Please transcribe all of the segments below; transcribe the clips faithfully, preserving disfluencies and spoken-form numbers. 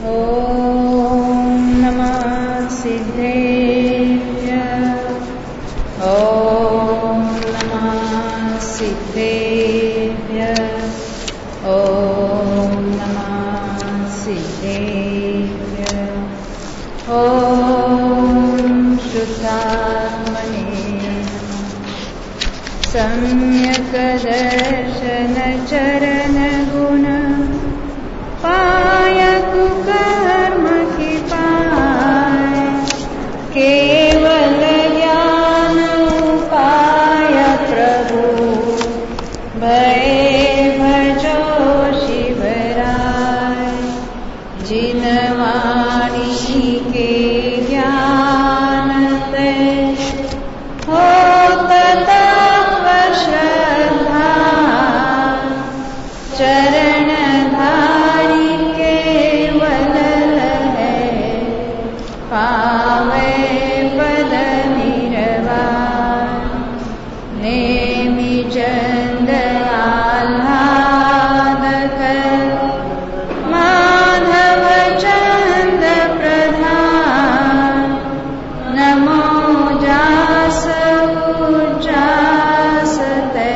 ॐ नमः सिद्धेभ्यः। ॐ नमः सिद्धेभ्यः। ॐ नमः सिद्धेभ्यः। ॐ शुद्धात्मने सम्यक् दर्शन चरण गुण पायकु कर्म की पाय, केवल ज्ञान उपाय प्रभु भय भजो शिवराय। जिन वाणी के ज्ञान ते होत तत्व श्रद्धा, चरण धारी केवल है पावे पद निर्वाण। नेमि चंद आह्लाद कर माधव चंद प्रधान, नमो जास उजास ते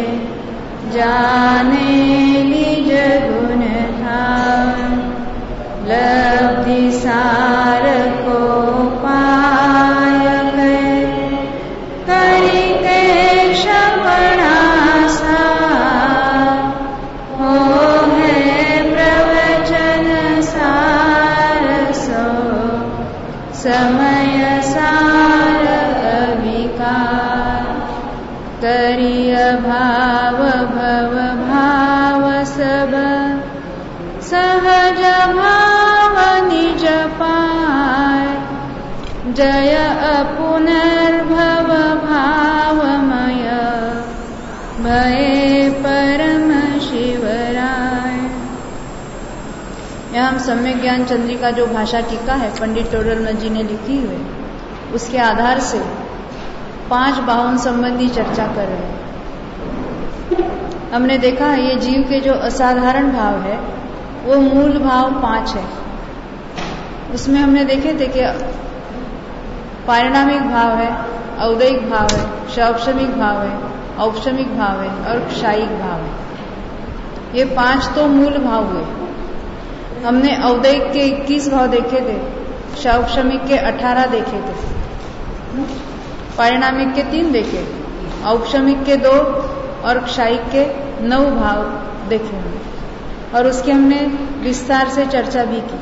जाने निज गुण धाम। लब्धि सार को पाय करिते श्रवणासा, हो है प्रवचन सार सो समय सार अविकार। करिय भाव भव भाव सब सहज भाव निज पाय। जय अपुनर्भव भावमय भय परम शिवराय। यहाँ हम सम्यक ज्ञान चंद्रिका जो भाषा टीका है पंडित टोडरमल जी ने लिखी हुई, उसके आधार से पांच बाहुन संबंधी चर्चा कर रहे हैं। हमने देखा है ये जीव के जो असाधारण भाव है वो मूल भाव पांच है। उसमें हमने देखे थे कि पारिणामिक भाव है, औदैहिक भाव है, शौक्षमिक भाव है, औपशमिक भाव है और क्षायिक भाव है। ये पांच तो मूल भाव हुए। हमने औदैहिक के इक्कीस भाव देखे थे, शौक्षमिक के अठारह देखे थे, पारिणामिक के तीन देखे, औपशमिक के दो और क्षायिक के नौ भाव देखे हैं। और उसकी हमने विस्तार से चर्चा भी की।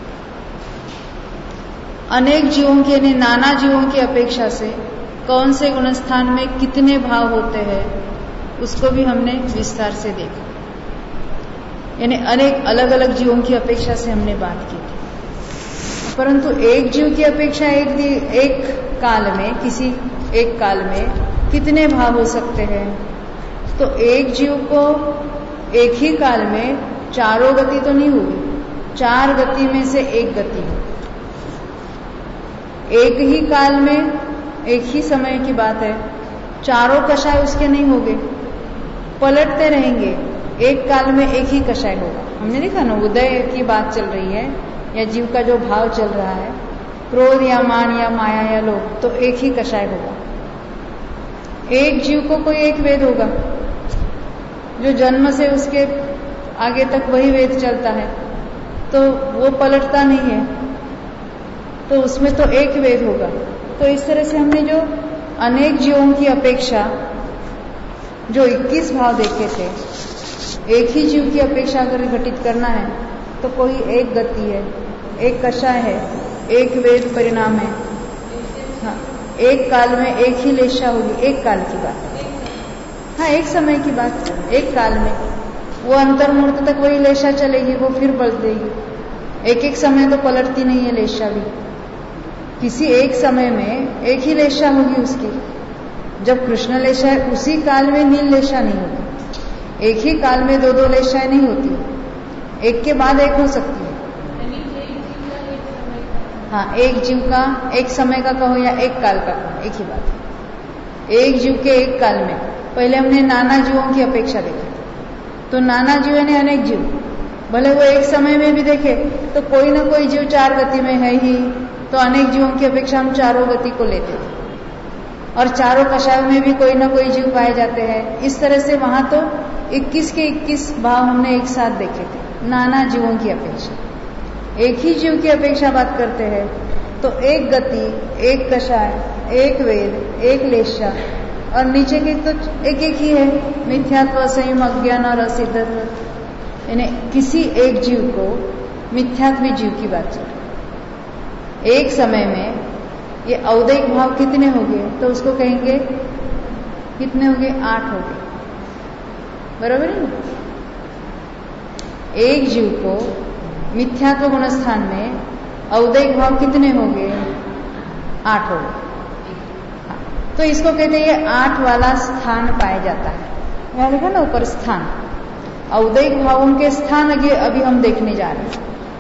अनेक जीवों के यानी नाना जीवों की अपेक्षा से कौन से गुणस्थान में कितने भाव होते हैं उसको भी हमने विस्तार से देखा। यानी अनेक अलग अलग जीवों की अपेक्षा से हमने बात की थी। परंतु एक जीव की अपेक्षा एक एक काल में किसी एक काल में कितने भाव हो सकते हैं, तो एक जीव को एक ही काल में चारों गति तो नहीं होगी, चार गति में से एक गति है। एक ही काल में एक ही समय की बात है, चारों कषाय उसके नहीं होंगे, पलटते रहेंगे। एक काल में एक ही कषाय होगा। हमने देखा ना, उदय की बात चल रही है या जीव का जो भाव चल रहा है, क्रोध या मान या माया या लोभ, तो एक ही कषाय होगा। एक जीव को कोई एक वेद होगा जो जन्म से उसके आगे तक वही वेद चलता है, तो वो पलटता नहीं है, तो उसमें तो एक वेद होगा। तो इस तरह से हमने जो अनेक जीवों की अपेक्षा जो इक्कीस भाव देखे थे, एक ही जीव की अपेक्षा अगर घटित करना है तो कोई एक गति है, एक कषाय है, एक वेद परिणाम है। हाँ, एक काल में एक ही लेशा होगी, एक काल की बात। हाँ, एक समय की बात, एक काल में वो अंतर्मुहूर्त तक वही लेशा चलेगी, वो फिर पलट देगी। एक एक समय तो पलटती नहीं है लेशा भी। किसी एक समय में एक ही लेशा होगी उसकी। जब कृष्ण लेशा है उसी काल में नील लेशा नहीं होगी। एक ही काल में दो दो लेशाएं नहीं होती, एक के बाद एक हो सकती है। हाँ, एक जीव का एक समय का कहो या एक काल का कहो, एक ही बात है। एक जीव के एक काल में पहले हमने नाना जीवों की अपेक्षा देखी, तो नाना जीव यानी अनेक जीव, भले वो एक समय में भी देखे तो कोई ना कोई जीव चार गति में है ही, तो अनेक जीवों की अपेक्षा हम चारों गति को लेते थे, और चारों कषायों में भी कोई ना कोई जीव पाए जाते हैं। इस तरह से वहां तो इक्कीस के इक्कीस भाव हमने एक साथ देखे थे, नाना जीवों की अपेक्षा। एक ही जीव की अपेक्षा बात करते हैं तो एक गति, एक कषाय, एक वेद, एक लेशा, और नीचे के तो एक एक ही है, मिथ्यात्व, असंयम, अज्ञान और असिद्धत्व। यानी किसी एक जीव को मिथ्यात्वी जीव की बात चल रही। एक समय में ये औदैक भाव कितने हो गए, तो उसको कहेंगे कितने हो गए, आठ हो गए, बराबर है ना। एक जीव को मिथ्यात्व गुण स्थान में औदैक भाव कितने हो गए, आठ हो गए। तो इसको कहते हैं ये आठ वाला स्थान पाया जाता है। यहाँ लिखा ना ऊपर स्थान, औदैक भावों के स्थान अभी अभी हम देखने जा रहे हैं।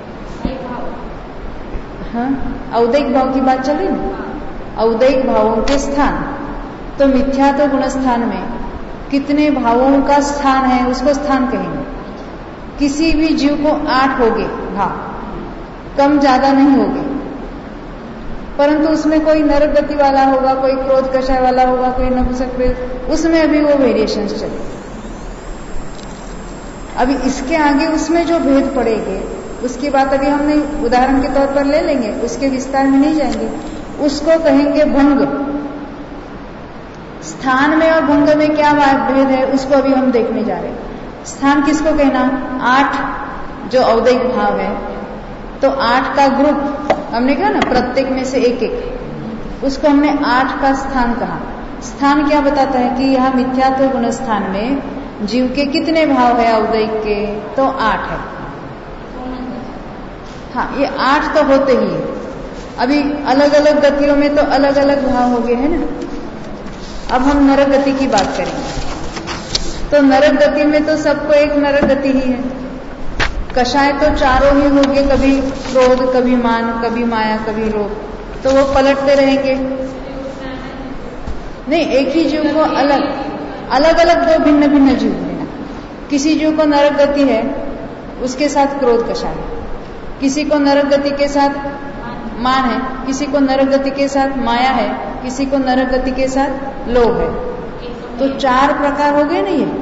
हाँ, औदैक भाव की बात चल रही ना, औदैक भावों के स्थान। तो मिथ्यात्व गुण स्थान में कितने भावों का स्थान है उसको स्थान कहेंगे। किसी भी जीव को आठ हो गए भाव, कम ज्यादा नहीं होगे, परंतु उसमें कोई नरक गति वाला होगा, कोई क्रोध कषाय वाला होगा, कोई नपुंसक प्रेत, उसमें अभी वो वेरिएशंस चले। अभी इसके आगे उसमें जो भेद पड़ेंगे उसकी बात अभी हमने उदाहरण के तौर पर ले लेंगे, उसके विस्तार में नहीं जाएंगे। उसको कहेंगे भंग। स्थान में और भंग में क्या भेद है उसको अभी हम देखने जा रहे हैं। स्थान किसको कहना, आठ जो औदैक भाव है, तो आठ का ग्रुप हमने कहा ना, प्रत्येक में से एक एक, उसको हमने आठ का स्थान कहा। स्थान क्या बताता है कि यह मिथ्यात्व गुण स्थान में जीव के कितने भाव है औदैक के, तो आठ है। हाँ, ये आठ तो होते ही है। अभी अलग अलग गतियों में तो अलग अलग भाव हो गए हैं ना। अब हम नरक गति की बात करेंगे, तो नरक गति में तो सबको एक नरक गति ही है। कषाय तो चारों ही होंगे, कभी क्रोध, कभी मान, कभी माया, कभी रोग, तो वो पलटते रहेंगे। नहीं, एक ही जीव को अलग अलग अलग दो भिन्न भिन्न जीव लेना। किसी जीव को नरक गति है, उसके साथ क्रोध कषाय, किसी को नरक गति के साथ मान है, किसी को नरक गति के साथ माया है, किसी को नरक गति के साथ लोभ है। तो चार प्रकार हो गए ना, ये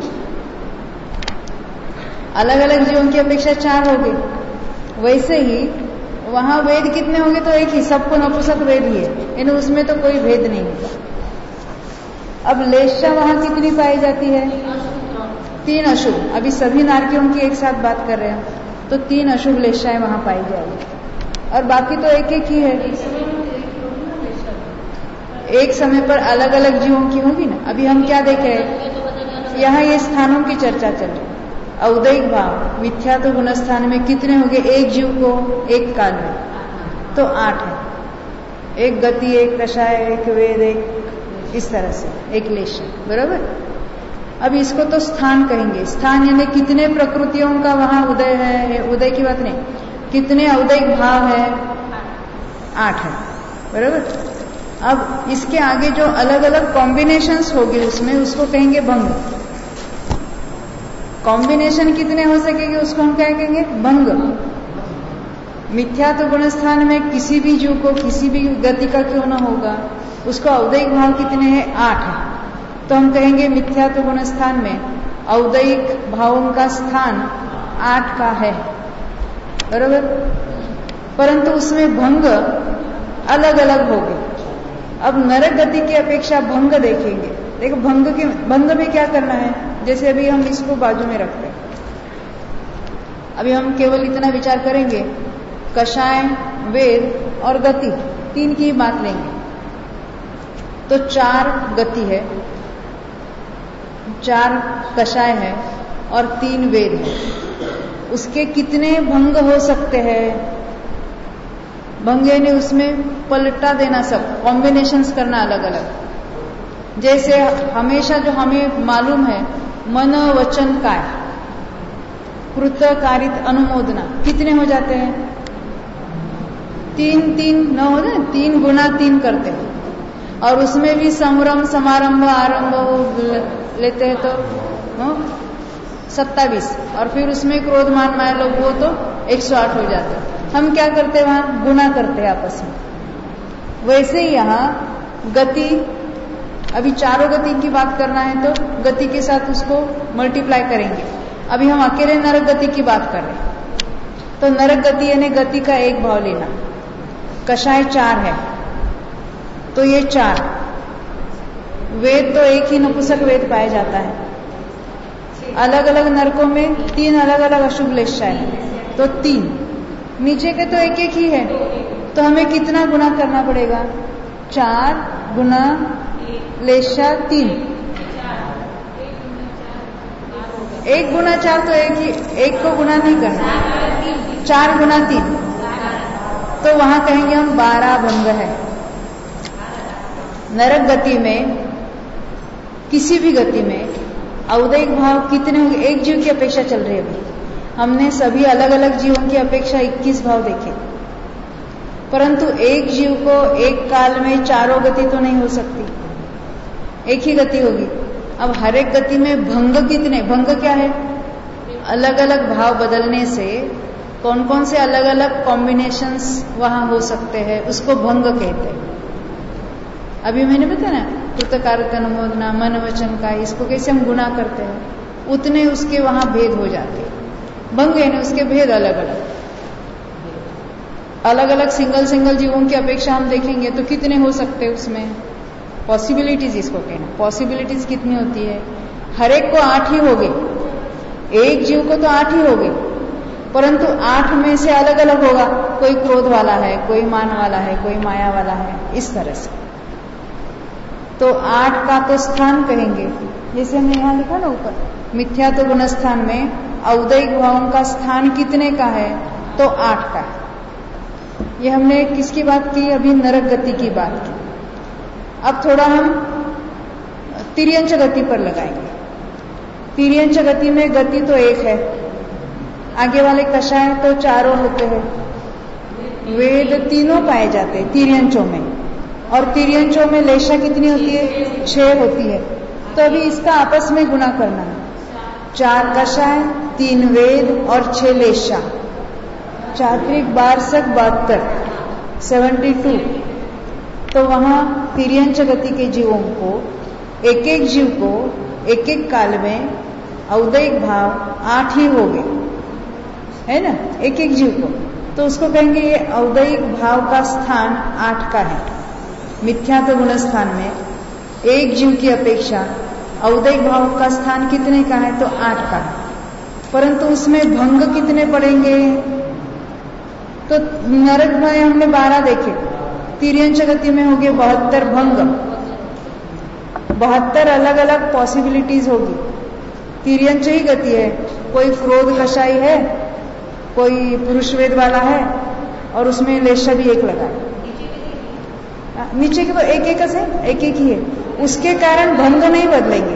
अलग अलग जीवों की अपेक्षा चार हो गए। वैसे ही वहां वेद कितने होंगे, तो एक ही, सबको नपुंसक वेद ही है, यानी उसमें तो कोई भेद नहीं होगा। अब लेशा वहां कितनी पाई जाती है, तीन अशुभ। अभी सभी नारकियों की एक साथ बात कर रहे हैं, तो तीन अशुभ लेशाएं वहां पाई जाएगी, और बाकी तो एक एक ही है। एक समय पर अलग अलग जीवों की होगी ना। अभी हम क्या देखे, यहाँ ये स्थानों की चर्चा चल रही है। औदैक भाव मिथ्यात्व गुण स्थान में कितने होंगे, एक जीव को एक काल में, तो आठ है। एक गति, एक कषाय, एक वेद, एक इस तरह से एक लेशा, बराबर। अब इसको तो स्थान कहेंगे। स्थान यानी कितने प्रकृतियों का वहां उदय है, उदय की बात नहीं, कितने औदैक भाव है, आठ है, बराबर। अब इसके आगे जो अलग अलग कॉम्बिनेशंस होगी उसमें, उसको कहेंगे भंग। कॉम्बिनेशन कितने हो सकेंगे उसको हम क्या कहेंगे, भंग। मिथ्यात्व गुण स्थान में किसी भी जीव को किसी भी गति का क्यों न होगा, उसको औदैक भाव कितने हैं, आठ है, तो हम कहेंगे मिथ्यात्व गुण स्थान में औदैक भावों का स्थान आठ का है, बराबर। परंतु उसमें भंग अलग अलग हो गए। अब नरक गति की अपेक्षा भंग देखेंगे। देखो भंग के भंग में क्या करना है, जैसे अभी हम इसको बाजू में रखते हैं, अभी हम केवल इतना विचार करेंगे, कषाय, वेद और गति, तीन की बात लेंगे, तो चार गति है, चार कषाय है और तीन वेद है। उसके कितने भंग हो सकते हैं, भंग यानी उसमें पलटा देना, सब कॉम्बिनेशंस करना अलग अलग। जैसे हमेशा जो हमें मालूम है, मन वचन काय, कृत कारित अनुमोदना, कितने हो जाते हैं, तीन तीन न हो जाए, तीन गुना तीन करते हैं। और उसमें भी संभ्रम, समारंभ, आरंभ लेते हैं, तो सत्तावीस, और फिर उसमें क्रोध मान माया लोग वो तो एक सौ आठ हो जाते। हम क्या करते वहां गुना करते आपस में। वैसे ही यहाँ गति, अभी चारों गति की बात करना है तो गति के साथ उसको मल्टीप्लाई करेंगे। अभी हम अकेले नरक गति की बात कर रहे हैं तो नरक गति यानी गति का एक भाव लेना। कषाय चार है तो ये चार वेद, तो एक ही नपुंसक वेद पाया जाता है। अलग अलग नरकों में तीन अलग अलग अशुभ लेशा है तो तीन, नीचे के तो एक एक ही है तो हमें कितना गुना करना पड़ेगा? चार गुना लेशा तीन, एक गुना चार तो एक ही, एक को गुना नहीं करना, चार गुना तीन, तो वहां कहेंगे हम बारह भंग है। नरक गति में, किसी भी गति में औदैहिक भाव कितने होंगे? एक जीव की अपेक्षा चल रही है अभी। हमने सभी अलग अलग जीवों की अपेक्षा इक्कीस भाव देखे, परंतु एक जीव को एक काल में चारों गति तो नहीं हो सकती, एक ही गति होगी। अब हर एक गति में भंग कितने? भंग क्या है? अलग अलग भाव बदलने से कौन कौन से अलग अलग कॉम्बिनेशंस वहां हो सकते हैं, उसको भंग कहते हैं। अभी मैंने बताया ना कृतकारक अनुमोदना मन वचन का, इसको कैसे हम गुना करते हैं उतने उसके वहां भेद हो जाते हैं। भंग है ना, उसके भेद अलग अलग अलग अलग सिंगल सिंगल जीवों की अपेक्षा हम देखेंगे तो कितने हो सकते हैं उसमें? पॉसिबिलिटीज इसको कहना। पॉसिबिलिटीज कितनी होती है? हर एक को आठ ही हो गए, एक जीव को तो आठ ही हो गए, परंतु आठ में से अलग अलग होगा। कोई क्रोध वाला है, कोई मान वाला है, कोई माया वाला है, इस तरह से। तो आठ का तो स्थान कहेंगे, जैसे हमने यहां लिखा ना ऊपर, मिथ्या तो गुण स्थान में औदैहिक भावों का स्थान कितने का है? तो आठ का है। ये हमने किसकी बात की? अभी नरक गति की बात की। अब थोड़ा हम तिर्यंच गति पर लगाएंगे। तिर्यंच गति में गति तो एक है, आगे वाले कषाय तो चारों होते हैं, वेद तीनों पाए जाते हैं तिर्यंचों में, और तिर्यंचों में लेशा कितनी होती है? छह होती है। तो अभी इसका आपस में गुना करना है। चार कषाय, तीन वेद और छह लेशा, चात्रिक बारसक बहत्तर, सेवेंटी टू। तो वहां तिर्यंच गति के जीवों को, एक एक जीव को एक एक काल में औदैहिक भाव आठ ही हो गए, है ना, एक एक जीव को। तो उसको कहेंगे ये औदैहिक भाव का स्थान आठ का है। मिथ्यात्व गुण स्थान में एक जीव की अपेक्षा औदैहिक भाव का स्थान कितने का है? तो आठ का है। परंतु उसमें भंग कितने पड़ेंगे? तो नरक में हमने बारह देखे, तिर्यंच गति में हो गए बहत्तर भंग, बहत्तर अलग अलग पॉसिबिलिटीज होगी। तिर्यंच ही गति है, कोई क्रोध कषाई है, कोई पुरुष वेद वाला है, और उसमें लेशा भी एक लगा है। नीचे के तो एक एक से एक एक ही है, उसके कारण भंग नहीं बदलेंगे।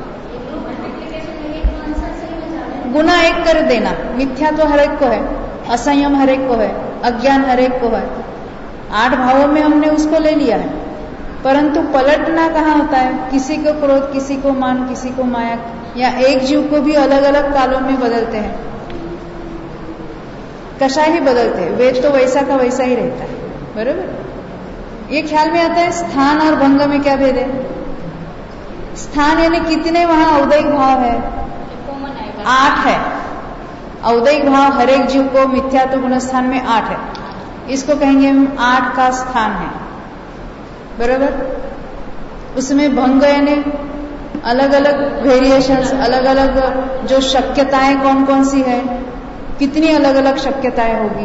गुना एक कर देना। मिथ्या तो हर एक को है, असंयम हर एक को है, अज्ञान हर एक को है। आठ भावों में हमने उसको ले लिया है, परंतु पलटना कहाँ होता है? किसी को क्रोध, किसी को मान, किसी को माया, या एक जीव को भी अलग अलग कालों में बदलते हैं। कषाय ही बदलते हैं, वेद तो वैसा का वैसा ही रहता है, बरोबर। ये ख्याल में आता है स्थान और भंग में क्या भेद है? स्थान यानी कितने वहां औदैहिक भाव है? आठ है। औदैहिक भाव हर एक जीव को मिथ्यात्व गुण स्थान में आठ है, इसको कहेंगे हम आठ का स्थान है, बराबर। उसमें भंग यानी अलग अलग वेरिएशंस, अलग अलग जो शक्यताएं कौन कौन सी है, कितनी अलग अलग शक्यताएं होगी,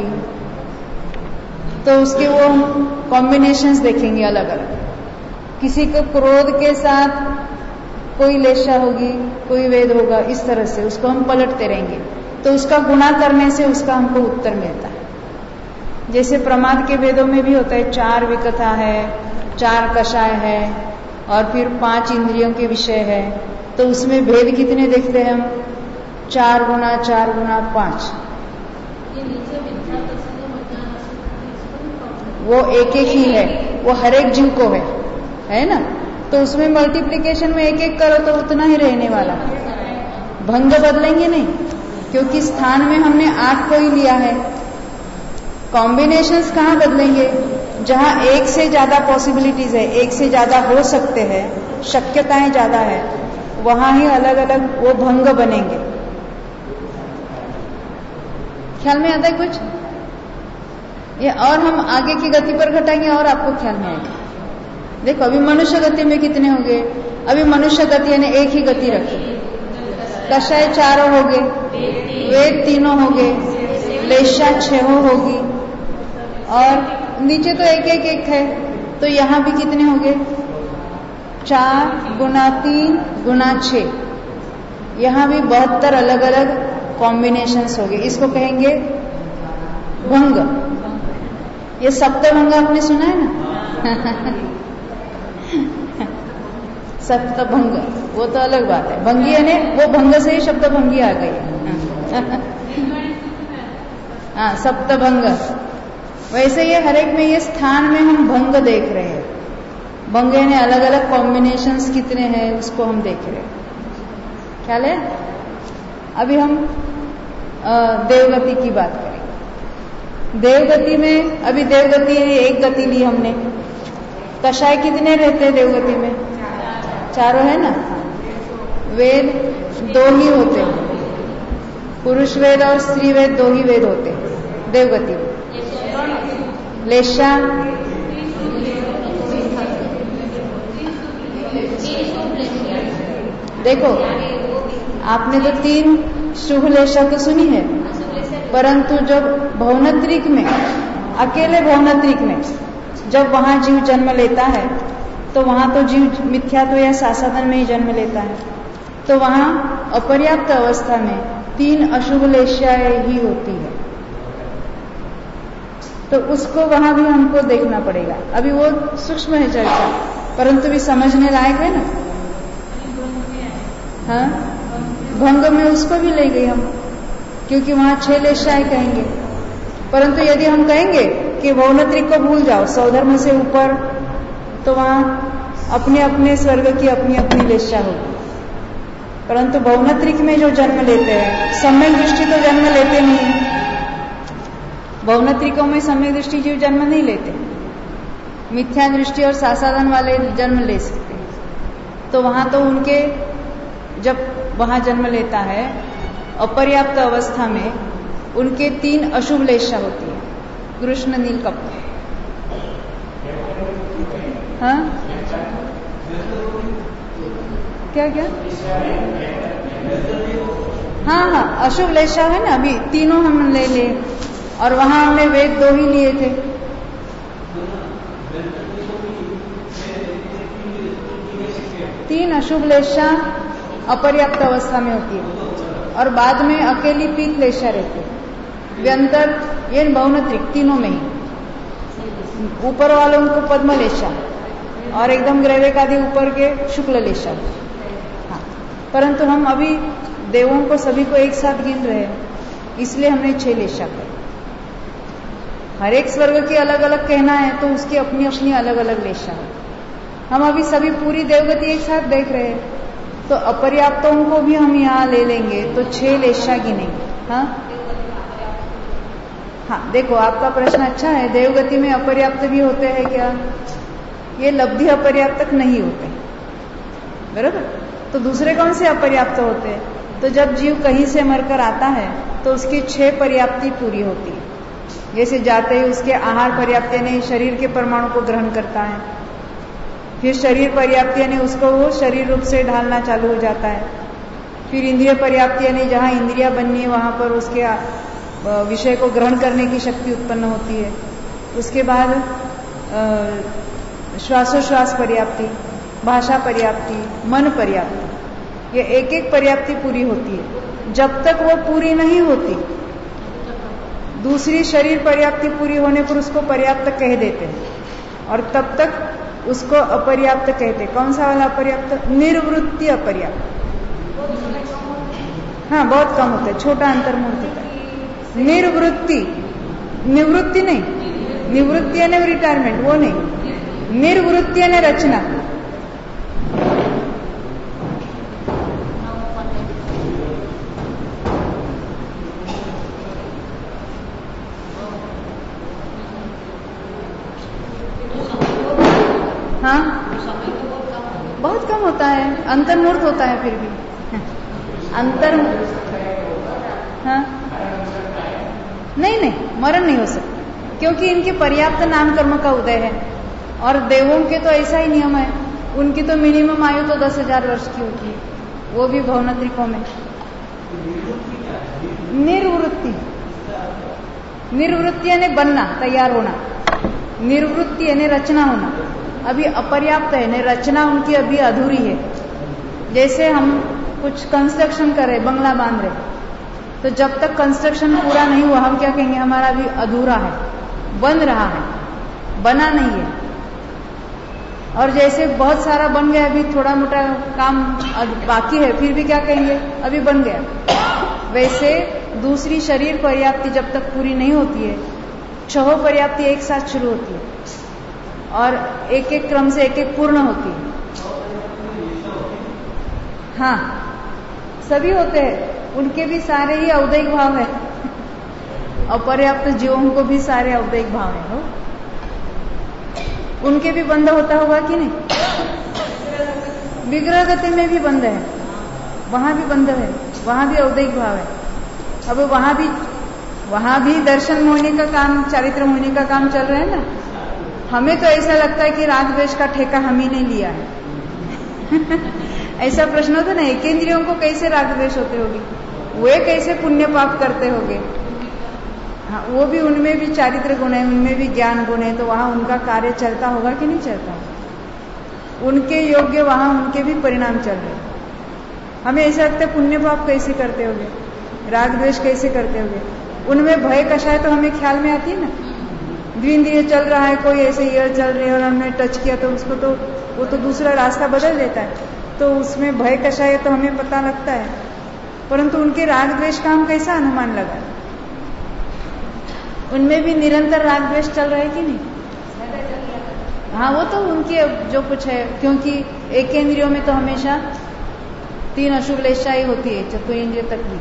तो उसके वो कॉम्बिनेशंस देखेंगे अलग अलग। किसी को क्रोध के साथ कोई लेशा होगी, कोई वेद होगा, इस तरह से उसको हम पलटते रहेंगे, तो उसका गुणा करने से उसका हमको उत्तर मिलता है। जैसे प्रमाद के वेदों में भी होता है, चार विकथा है, चार कषाय है, और फिर पांच इंद्रियों के विषय है, तो उसमें भेद कितने देखते हैं हम? चार गुना चार गुना पांच। वो एक एक ही है, वो हर एक जीव को है, है ना। तो उसमें मल्टीप्लिकेशन में एक एक करो तो उतना ही रहने वाला। भंग बदलेंगे नहीं, क्योंकि स्थान में हमने आठ को ही लिया है। कॉम्बिनेशंस कहाँ बदलेंगे? जहां एक से ज्यादा पॉसिबिलिटीज है, एक से ज्यादा हो सकते हैं, शक्यताएं ज्यादा है, वहां ही अलग अलग वो भंग बनेंगे। ख्याल में आता है कुछ? ये और हम आगे की गति पर घटाएंगे और आपको ख्याल में आएगा। देखो अभी मनुष्य गति में कितने हो गए? अभी मनुष्य गति यानी एक ही गति रखी, कषाय चारों हो गए, वेद तीनों हो गए, लेशा छह होगी, और नीचे तो एक एक एक है, तो यहां भी कितने हो गए? चार गुना तीन गुना छह, यहां भी बहत्तर अलग अलग कॉम्बिनेशंस हो गए। इसको कहेंगे भंग। ये सप्तभंग आपने सुना है ना? सप्तभंग वो तो अलग बात है। भंगी यानी वो भंग से ही शब्द भंगी आ गई। हाँ, सप्तभंग। वैसे ये हर एक में ये स्थान में हम भंग देख रहे हैं। भंग यानी अलग अलग कॉम्बिनेशंस कितने हैं उसको हम देख रहे हैं। ख्याल है? अभी हम देवगति की बात करेंगे। देवगति में अभी देवगति एक गति ली हमने। कषाय कितने रहते हैं देवगति में? चारों है ना। वेद दो ही होते हैं, पुरुष वेद और स्त्री वेद दो ही वेद होते हैं देवगति में। लेशा देखो आपने तो तीन शुभ लेशा तो सुनी है, परंतु जब भौनत्रिक में, अकेले भौनत्रिक में जब वहां जीव जन्म लेता है तो वहां तो जीव मिथ्यात्व या सासाधन में ही जन्म लेता है, तो वहां अपर्याप्त अवस्था में तीन अशुभ लेशाएं ही होती है। तो उसको वहां भी हमको देखना पड़ेगा। अभी वो सूक्ष्म है चर्चा, परंतु भी समझने लायक है ना। हाँ, भंग में उसको भी ले गए हम, क्योंकि वहां छह लेशाएं कहेंगे। परंतु यदि हम कहेंगे कि भौनत्रिक को भूल जाओ, सौधर्म से ऊपर, तो वहां अपने अपने स्वर्ग की अपनी अपनी लेशा होगी। परंतु भौनत्रिक में जो जन्म लेते हैं, सम्यक दृष्टि तो जन्म लेते नहीं। भौनत्रिकों में सम्यक दृष्टि जीव जन्म नहीं लेते, मिथ्या दृष्टि और सासाधन वाले जन्म ले सकते हैं। तो वहां तो उनके जब वहां जन्म लेता है अपर्याप्त अवस्था में, उनके तीन अशुभ लेशा होती है, कृष्ण नील कपट। हाँ क्या क्या? हाँ हाँ, अशुभ लेशा है ना। अभी तीनों हम ले ले, और वहां हमने वेद दो ही लिए थे। तीन अशुभ लेशा अपर्याप्त अवस्था में होती है, और बाद में अकेली पीत लेशा रहती है। व्यंतर ये भौनत्रिक तीनों में ही, ऊपर वालों को पद्म लेशा और एकदम ग्रैविक आदि ऊपर के शुक्ल लेशा। हाँ, परंतु हम अभी देवों को सभी को एक साथ गिन रहे हैं, इसलिए हमने छह लेशा कर। हर एक स्वर्ग की अलग अलग कहना है तो उसकी अपनी अपनी अलग अलग लेशा है। हम अभी सभी पूरी देवगति एक साथ देख रहे हैं, तो अपर्याप्तों को भी हम यहाँ ले लेंगे तो छह लेशा गिनेंगे। हाँ हाँ, देखो आपका प्रश्न अच्छा है। देवगति में अपर्याप्त भी होते हैं क्या? ये लब्धि अपर्याप्तक नहीं होते, बराबर। तो दूसरे कौन से अपर्याप्त होते हैं? तो जब जीव कहीं से मरकर आता है तो उसकी छह पर्याप्ति पूरी होती है। जैसे जाते ही उसके आहार पर्याप्त यानी शरीर के परमाणु को ग्रहण करता है, फिर शरीर पर्याप्त यानी उसको वो शरीर रूप से ढालना चालू हो जाता है, फिर इंद्रिय पर्याप्त यानी जहाँ इंद्रिया बननी है वहां पर उसके विषय को ग्रहण करने की शक्ति उत्पन्न होती है। उसके बाद श्वासोश्वास पर्याप्ति, भाषा पर्याप्ति, मन पर्याप्ति, ये एक एक पर्याप्ति पूरी होती है। जब तक वो पूरी नहीं होती, दूसरी शरीर पर्याप्ति पूरी होने पर उसको पर्याप्त कह देते हैं, और तब तक उसको अपर्याप्त कहते। कौन सा वाला अपर्याप्त? निर्वृत्ति अपर्याप्त। हाँ, बहुत कम होता है, छोटा अंतर मूर्त होता है। निर्वृत्ति, निवृत्ति नहीं, निवृत्ति यानी रिटायरमेंट, वो नहीं। निर्वृत्ति यानी रचना। हाँ, बहुत कम होता है, अंतर्मूर्त होता है फिर भी अंतर हाँ नहीं नहीं मरण नहीं हो सकता, क्योंकि इनके पर्याप्त नाम कर्म का उदय है। और देवों के तो ऐसा ही नियम है, उनकी तो मिनिमम आयु तो दस हजार वर्ष की होती है, वो भी भवनत्रिकों में। निर्वृत्ति, निर्वृत्ति यानी बनना, तैयार होना, निर्वृत्ति यानी रचना होना। अभी अपर्याप्त है, यानी रचना उनकी अभी अधूरी है। जैसे हम कुछ कंस्ट्रक्शन कर रहे, बंगला बांध रहे, तो जब तक कंस्ट्रक्शन पूरा नहीं हुआ हम क्या कहेंगे, हमारा अभी अधूरा है, बन रहा है, बना नहीं है। और जैसे बहुत सारा बन गया, अभी थोड़ा मोटा काम बाकी है, फिर भी क्या कहेंगे, अभी बन गया। वैसे दूसरी शरीर पर्याप्ति जब तक पूरी नहीं होती है, छह पर्याप्ति एक साथ शुरू होती है और एक एक क्रम से एक एक पूर्ण होती है। हाँ, सभी होते हैं, उनके भी सारे ही औदैहिक भाव है। अपर्याप्त जीवों को भी सारे औदैहिक भाव है हो? उनके भी बंध होता होगा कि नहीं? विग्रह गति में भी बंध है, वहां भी बंध है, वहां भी औदैहिक भाव है। अब वहां भी वहां भी दर्शन मोहिनी का काम, चारित्र मोहिनी का काम चल रहा है ना। हमें तो ऐसा लगता है कि राग द्वेष का ठेका हम ही ने लिया है। ऐसा प्रश्न होता ना, एक इंद्रियों को कैसे राग द्वेष होते होगी, वे कैसे पुण्य पाप करते होंगे। हाँ, वो भी, उनमें भी चारित्र गुण है, उनमें भी ज्ञान गुण है, तो वहां उनका कार्य चलता होगा कि नहीं चलता? उनके योग्य वहां उनके भी परिणाम चल रहे। हमें ऐसा लगता है पुण्य पाप कैसे करते होंगे, राग द्वेष कैसे करते होंगे। उनमें भय कषाय तो हमें ख्याल में आती है ना, द्विंद्रिय चल रहा है, कोई ऐसे ईयर चल रही है और हमने टच किया तो उसको तो वो तो दूसरा रास्ता बदल देता है, तो उसमें भय कषाय तो हमें पता लगता है। परंतु उनके राग द्वेष का हम कैसा अनुमान लगा? उनमें भी निरंतर राग द्वेष चल रहा है कि नहीं? हाँ, वो तो उनकी जो कुछ है, क्योंकि एक इंद्रियों में तो हमेशा तीन अशुभ लेशा ही होती है, चतुर्ंद्रिय तक भी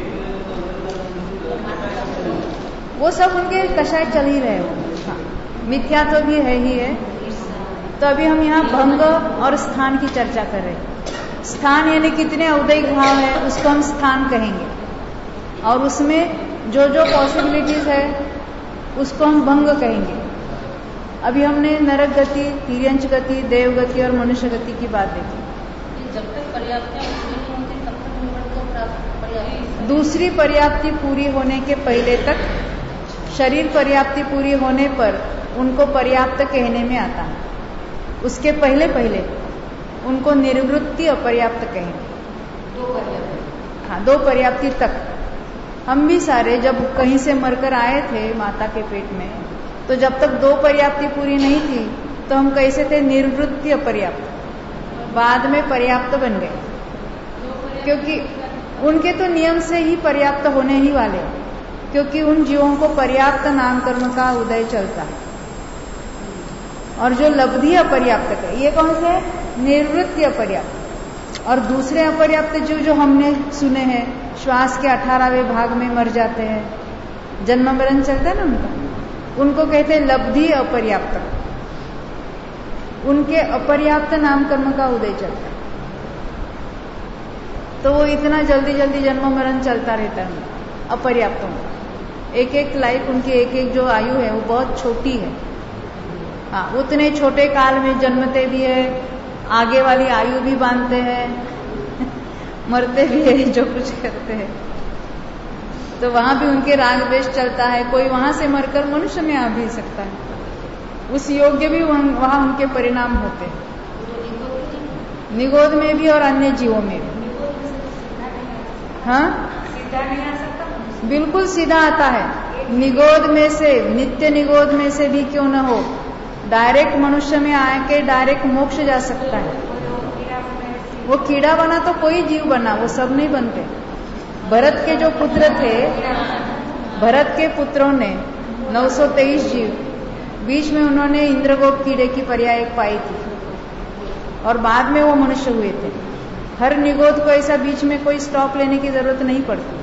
वो सब उनके कषाय चल ही रहे हो। हाँ, मिथ्या तो भी है ही है। तो अभी हम यहाँ भंग और स्थान की चर्चा कर रहे हैं। स्थान यानी कितने औदैहिक भाव है, उसको हम स्थान कहेंगे, और उसमें जो जो पॉसिबिलिटीज है उसको हम भंग कहेंगे। अभी हमने नरक गति, तिर्यंच गति, देव गति और मनुष्य गति की बात देखी। जब तक पर्याप्ति होती तब तक पर्याप्ति, दूसरी पर्याप्ति पूरी होने के पहले तक, शरीर पर्याप्ति पूरी होने पर उनको पर्याप्त कहने में आता है। उसके पहले पहले उनको निर्वृत्ति अपर्याप्त कहेंगे। दो पर्याप्ति, हाँ, दो पर्याप्ति तक। हम भी सारे जब कहीं से मरकर आए थे माता के पेट में, तो जब तक दो पर्याप्ति पूरी नहीं थी तो हम कैसे थे, निर्वृत्ति अपर्याप्त। बाद में पर्याप्त बन गए, क्योंकि उनके तो नियम से ही पर्याप्त होने ही वाले, क्योंकि उन जीवों को पर्याप्त नाम कर्म का उदय चलता है। और जो लब्धि अपर्याप्त है, ये कौन से है? निर्वृत्ति अपर्याप्त। और दूसरे अपर्याप्त जीव जो हमने सुने हैं, श्वास के अठारहवें भाग में मर जाते हैं, जन्म मरण चलता है ना उनका, उनको कहते हैं लब्धि अपर्याप्त। उनके अपर्याप्त नाम कर्म का उदय चलता है, तो वो इतना जल्दी जल्दी जन्म मरण चलता रहता है अपर्याप्तों का। एक एक लाइफ उनकी, एक एक जो आयु है वो बहुत छोटी है। हाँ, उतने छोटे काल में जन्मते भी है, आगे वाली आयु भी बांधते हैं, मरते भी है, जो कुछ करते हैं। तो वहां भी उनके राग द्वेष चलता है। कोई वहां से मरकर मनुष्य में आ भी सकता है, उस योग्य भी वहां उनके परिणाम होते हैं, निगोद में भी और अन्य जीवों में भी। हाँ, बिल्कुल सीधा आता है। निगोद में से, नित्य निगोद में से भी क्यों न हो, डायरेक्ट मनुष्य में आके डायरेक्ट मोक्ष जा सकता है। वो कीड़ा बना तो कोई जीव बना, वो सब नहीं बनते। भरत के जो पुत्र थे, भरत के पुत्रों ने नौ सौ तेईस जीव, बीच में उन्होंने इंद्रगोप कीड़े की पर्याय एक पाई थी, और बाद में वो मनुष्य हुए थे। हर निगोद को ऐसा बीच में कोई स्टॉप लेने की जरूरत नहीं पड़ती।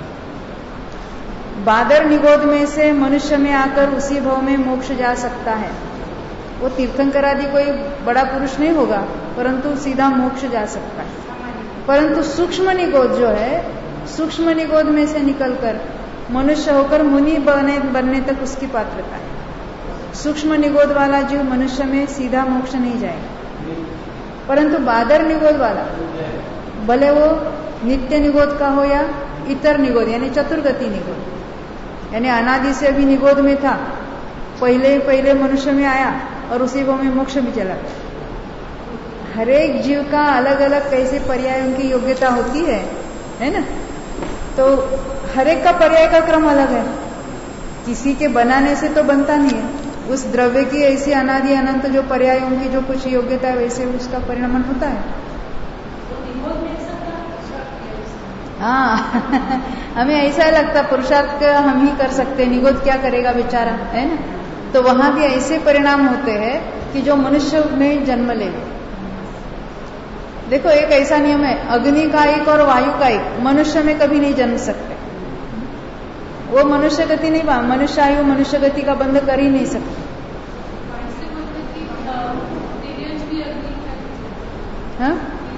बादर निगोद में से मनुष्य में आकर उसी भव में मोक्ष जा सकता है। वो तीर्थंकर आदि कोई बड़ा पुरुष नहीं होगा, परंतु सीधा मोक्ष जा सकता है। परंतु सूक्ष्म निगोद जो है, सूक्ष्म निगोद में से निकलकर मनुष्य होकर मुनि बने बनने तक उसकी पात्रता है। सूक्ष्म निगोद वाला जीव मनुष्य में सीधा मोक्ष नहीं जाएगा। परंतु बादर निगोद वाला, भले वो नित्य निगोद का हो या इतर निगोद यानी चतुर्गति निगोद, यानी अनादि से अभी निगोद में था, पहले पहले मनुष्य में आया और उसी को में मोक्ष भी चला गया। हर एक जीव का अलग अलग कैसे पर्यायों की योग्यता होती है, है ना? तो हर एक का पर्याय का क्रम अलग है। किसी के बनाने से तो बनता नहीं है, उस द्रव्य की ऐसी अनादि अनंत जो पर्यायों की जो कुछ योग्यता है वैसे उसका परिणाम होता है। हाँ हमें ऐसा लगता पुरुषार्थ हम ही कर सकते, निगोद क्या करेगा बेचारा, है ना? तो वहां भी ऐसे परिणाम होते हैं कि जो मनुष्य में जन्म लेंगे। देखो एक ऐसा नियम है, अग्नि का एक और वायु का एक मनुष्य में कभी नहीं जन्म सकते। वो मनुष्य गति नहीं, मनुष्य आयु मनुष्य गति का बंध कर ही नहीं सकते। हाँ?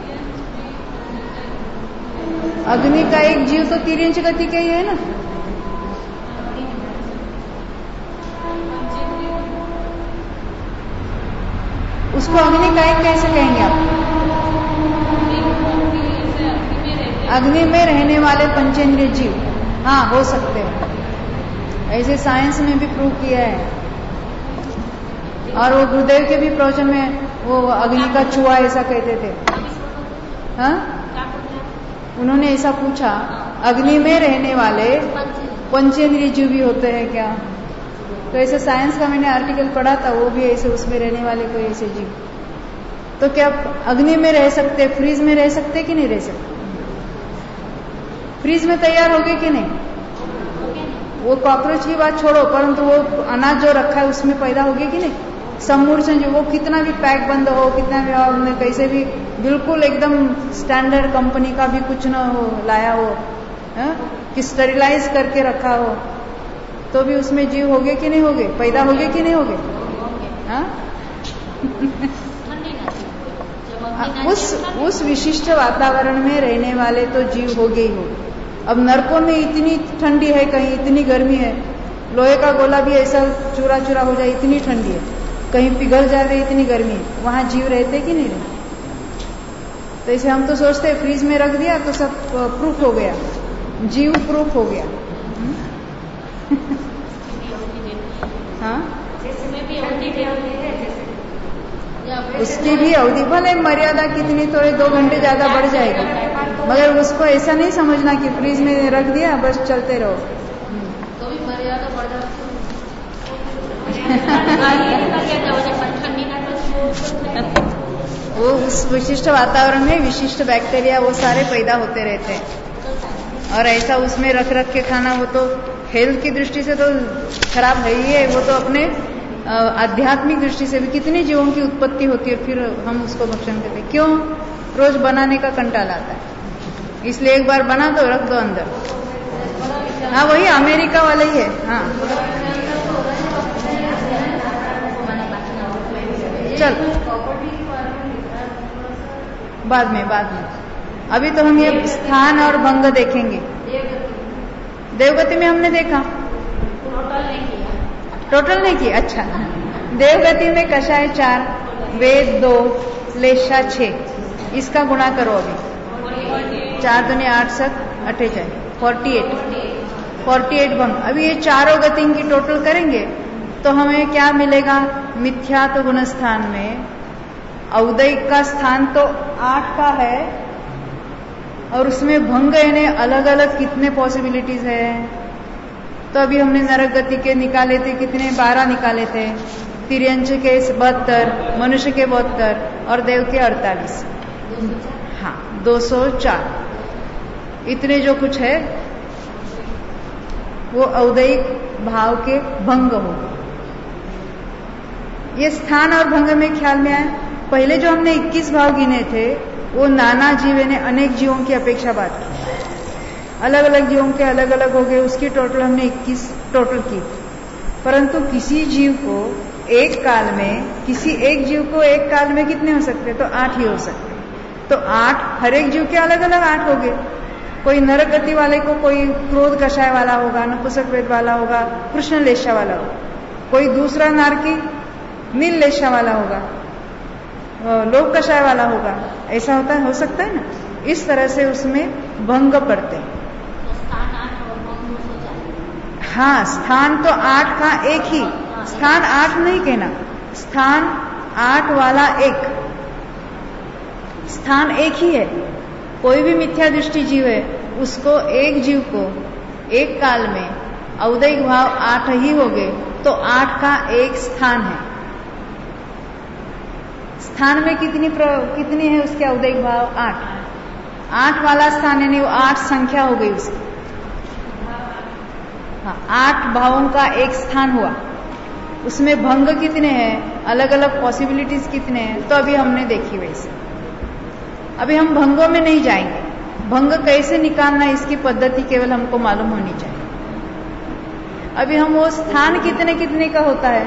अग्नि का एक जीव तो तिर्यंच गति के ही है ना। उसको अग्नि का एक कैसे कहेंगे आप? अग्नि में रहने वाले पंचेंद्रिय जीव, हाँ हो सकते हैं, ऐसे साइंस में भी प्रूव किया है। और वो गुरुदेव के भी प्रवचन में वो अग्नि का छुआ ऐसा कहते थे। हाँ, उन्होंने ऐसा पूछा, अग्नि में रहने वाले पंचेंद्रिय जीव भी होते हैं क्या? तो ऐसे साइंस का मैंने आर्टिकल पढ़ा था, वो भी ऐसे उसमें रहने वाले कोई ऐसे जीव। तो क्या अग्नि में रह सकते, फ्रीज में रह सकते कि नहीं रह सकते? फ्रीज में तैयार हो गए कि नहीं? वो कॉकरोच की बात छोड़ो, परंतु वो अनाज जो रखा है उसमें पैदा हो गया कि नहीं? समूर्छन जो, वो कितना भी पैक बंद हो, कितना भी हमने कैसे भी बिल्कुल एकदम स्टैंडर्ड कंपनी का भी कुछ न हो लाया हो, है? कि स्टेरिलाइज करके रखा हो, तो भी उसमें जीव हो गए कि नहीं हो गए, पैदा हो गए कि नहीं हो गए? हाँ उस उस विशिष्ट वातावरण में रहने वाले तो जीव हो गए ही हो। अब नरकों में इतनी ठंडी है, कहीं इतनी गर्मी है, लोहे का गोला भी ऐसा चूरा चूरा हो जाए, इतनी ठंडी है, कहीं पिघल जाए इतनी गर्मी है, वहां जीव रहते कि नहीं रहते? तो इसे हम तो सोचते हैं फ्रीज में रख दिया तो सब प्रूफ हो गया, जीव प्रूफ हो गया। हाँ, उसकी भी अवधि भले मर्यादा कितनी, थोड़े दो घंटे ज्यादा बढ़ जाएगी, मगर उसको ऐसा नहीं समझना कि फ्रीज में रख दिया बस चलते रहो। तो भी मर्यादा बढ़ जाती वो उस विशिष्ट वातावरण में विशिष्ट बैक्टीरिया वो सारे पैदा होते रहते हैं, और ऐसा उसमें रख रख के खाना, वो तो हेल्थ की दृष्टि से तो खराब है ही है, वो तो अपने आध्यात्मिक दृष्टि से भी कितने जीवों की उत्पत्ति होती है, फिर हम उसको भक्षण करते हैं। क्यों? रोज बनाने का कंटाला आता है, इसलिए एक बार बना दो, रख दो अंदर। हाँ, वही अमेरिका वाला ही है। हाँ चल, बाद में बाद में अभी तो हम ये स्थान और भंग देखेंगे। देवगति में हमने देखा, टोटल नहीं किया। अच्छा, देवगति में कषाय चार, वेद दो, लेशा छह, इसका गुणा करो अभी, चार दुनी आठ सत अठेचालीस, फोर्टी एट फोर्टी एट भंग। अभी ये चारों गति की टोटल करेंगे तो हमें क्या मिलेगा? मिथ्यात्व गुण स्थान में औदयिक का स्थान तो आठ का है, और उसमें भंग यानी अलग अलग कितने पॉसिबिलिटीज है। तो अभी हमने नरक गति के निकाले थे, कितने? बारह निकाले थे। तिर्यंच के बहत्तर, मनुष्य के बहत्तर और देव के अड़तालीस। हाँ, दो सौ चार। इतने जो कुछ है वो औदयिक भाव के भंग हो। ये स्थान और भंग में ख्याल में आए। पहले जो हमने इक्कीस भाव गिने थे वो नाना जीव ने अनेक जीवों की अपेक्षा बात की, अलग अलग जीवों के अलग अलग हो गए, उसकी टोटल हमने इक्कीस टोटल की। परंतु किसी जीव को एक काल में किसी एक जीव को एक काल में कितने हो सकते? तो आठ ही हो सकते। तो आठ, हर एक जीव के अलग अलग आठ हो गए। कोई नरक गति वाले को कोई क्रोध कषाय वाला होगा, नपुंसक वेद वाला होगा, कृष्ण लेशा वाला होगा, कोई दूसरा नारकी नील लेशा वाला होगा, लोक कषाय वाला होगा। ऐसा होता है, हो सकता है ना। इस तरह से उसमें भंग पड़ते हैं। हाँ, स्थान तो आठ का एक ही, स्थान आठ नहीं कहना, स्थान आठ वाला एक, स्थान एक ही है। कोई भी मिथ्या दृष्टि जीव है, उसको एक जीव को एक काल में औदैहिक भाव आठ ही हो गए तो आठ का एक स्थान है। स्थान में कितनी प्र, कितनी है उसके औदैहिक भाव? आठ। आठ वाला स्थान यानी वो आठ संख्या हो गई उसकी। हाँ, आठ भावों का एक स्थान हुआ। उसमें भंग कितने हैं, अलग अलग पॉसिबिलिटीज कितने हैं, तो अभी हमने देखी वैसे। अभी हम भंगों में नहीं जाएंगे। भंग कैसे निकालना इसकी पद्धति केवल हमको मालूम होनी चाहिए। अभी हम वो स्थान कितने कितने का होता है,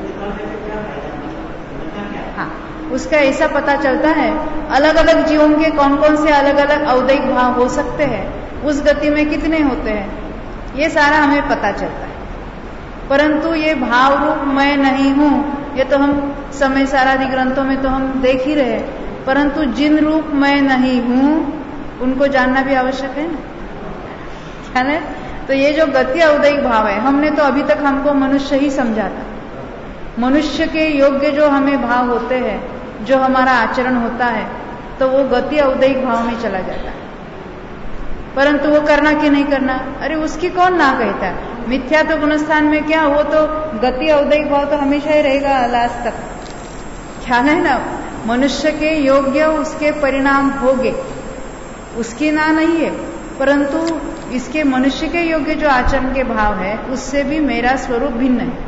हाँ, उसका ऐसा पता चलता है। अलग अलग जीवों के कौन कौन से अलग अलग औदैहिक भाव हो सकते हैं, उस गति में कितने होते हैं, ये सारा हमें पता चलता है। परंतु ये भाव रूप मैं नहीं हूं, ये तो हम समय सारादि ग्रंथों में तो हम देख ही रहे। परंतु जिन रूप मैं नहीं हूं उनको जानना भी आवश्यक है ना, क्या है? तो ये जो गति औदैहिक भाव है, हमने तो अभी तक हमको मनुष्य ही समझा था। मनुष्य के योग्य जो हमें भाव होते हैं, जो हमारा आचरण होता है, तो वो गति औदैहिक भाव में चला जाता है। परंतु वो करना कि नहीं करना, अरे उसकी कौन ना कहता है। मिथ्या तो गुणस्थान में क्या, वो तो गति औदैहिक भाव तो हमेशा ही रहेगा लास्ट तक, ख्याल है ना। मनुष्य के योग्य उसके परिणाम होंगे, उसकी ना नहीं है। परंतु इसके मनुष्य के योग्य जो आचरण के भाव है, उससे भी मेरा स्वरूप भिन्न है।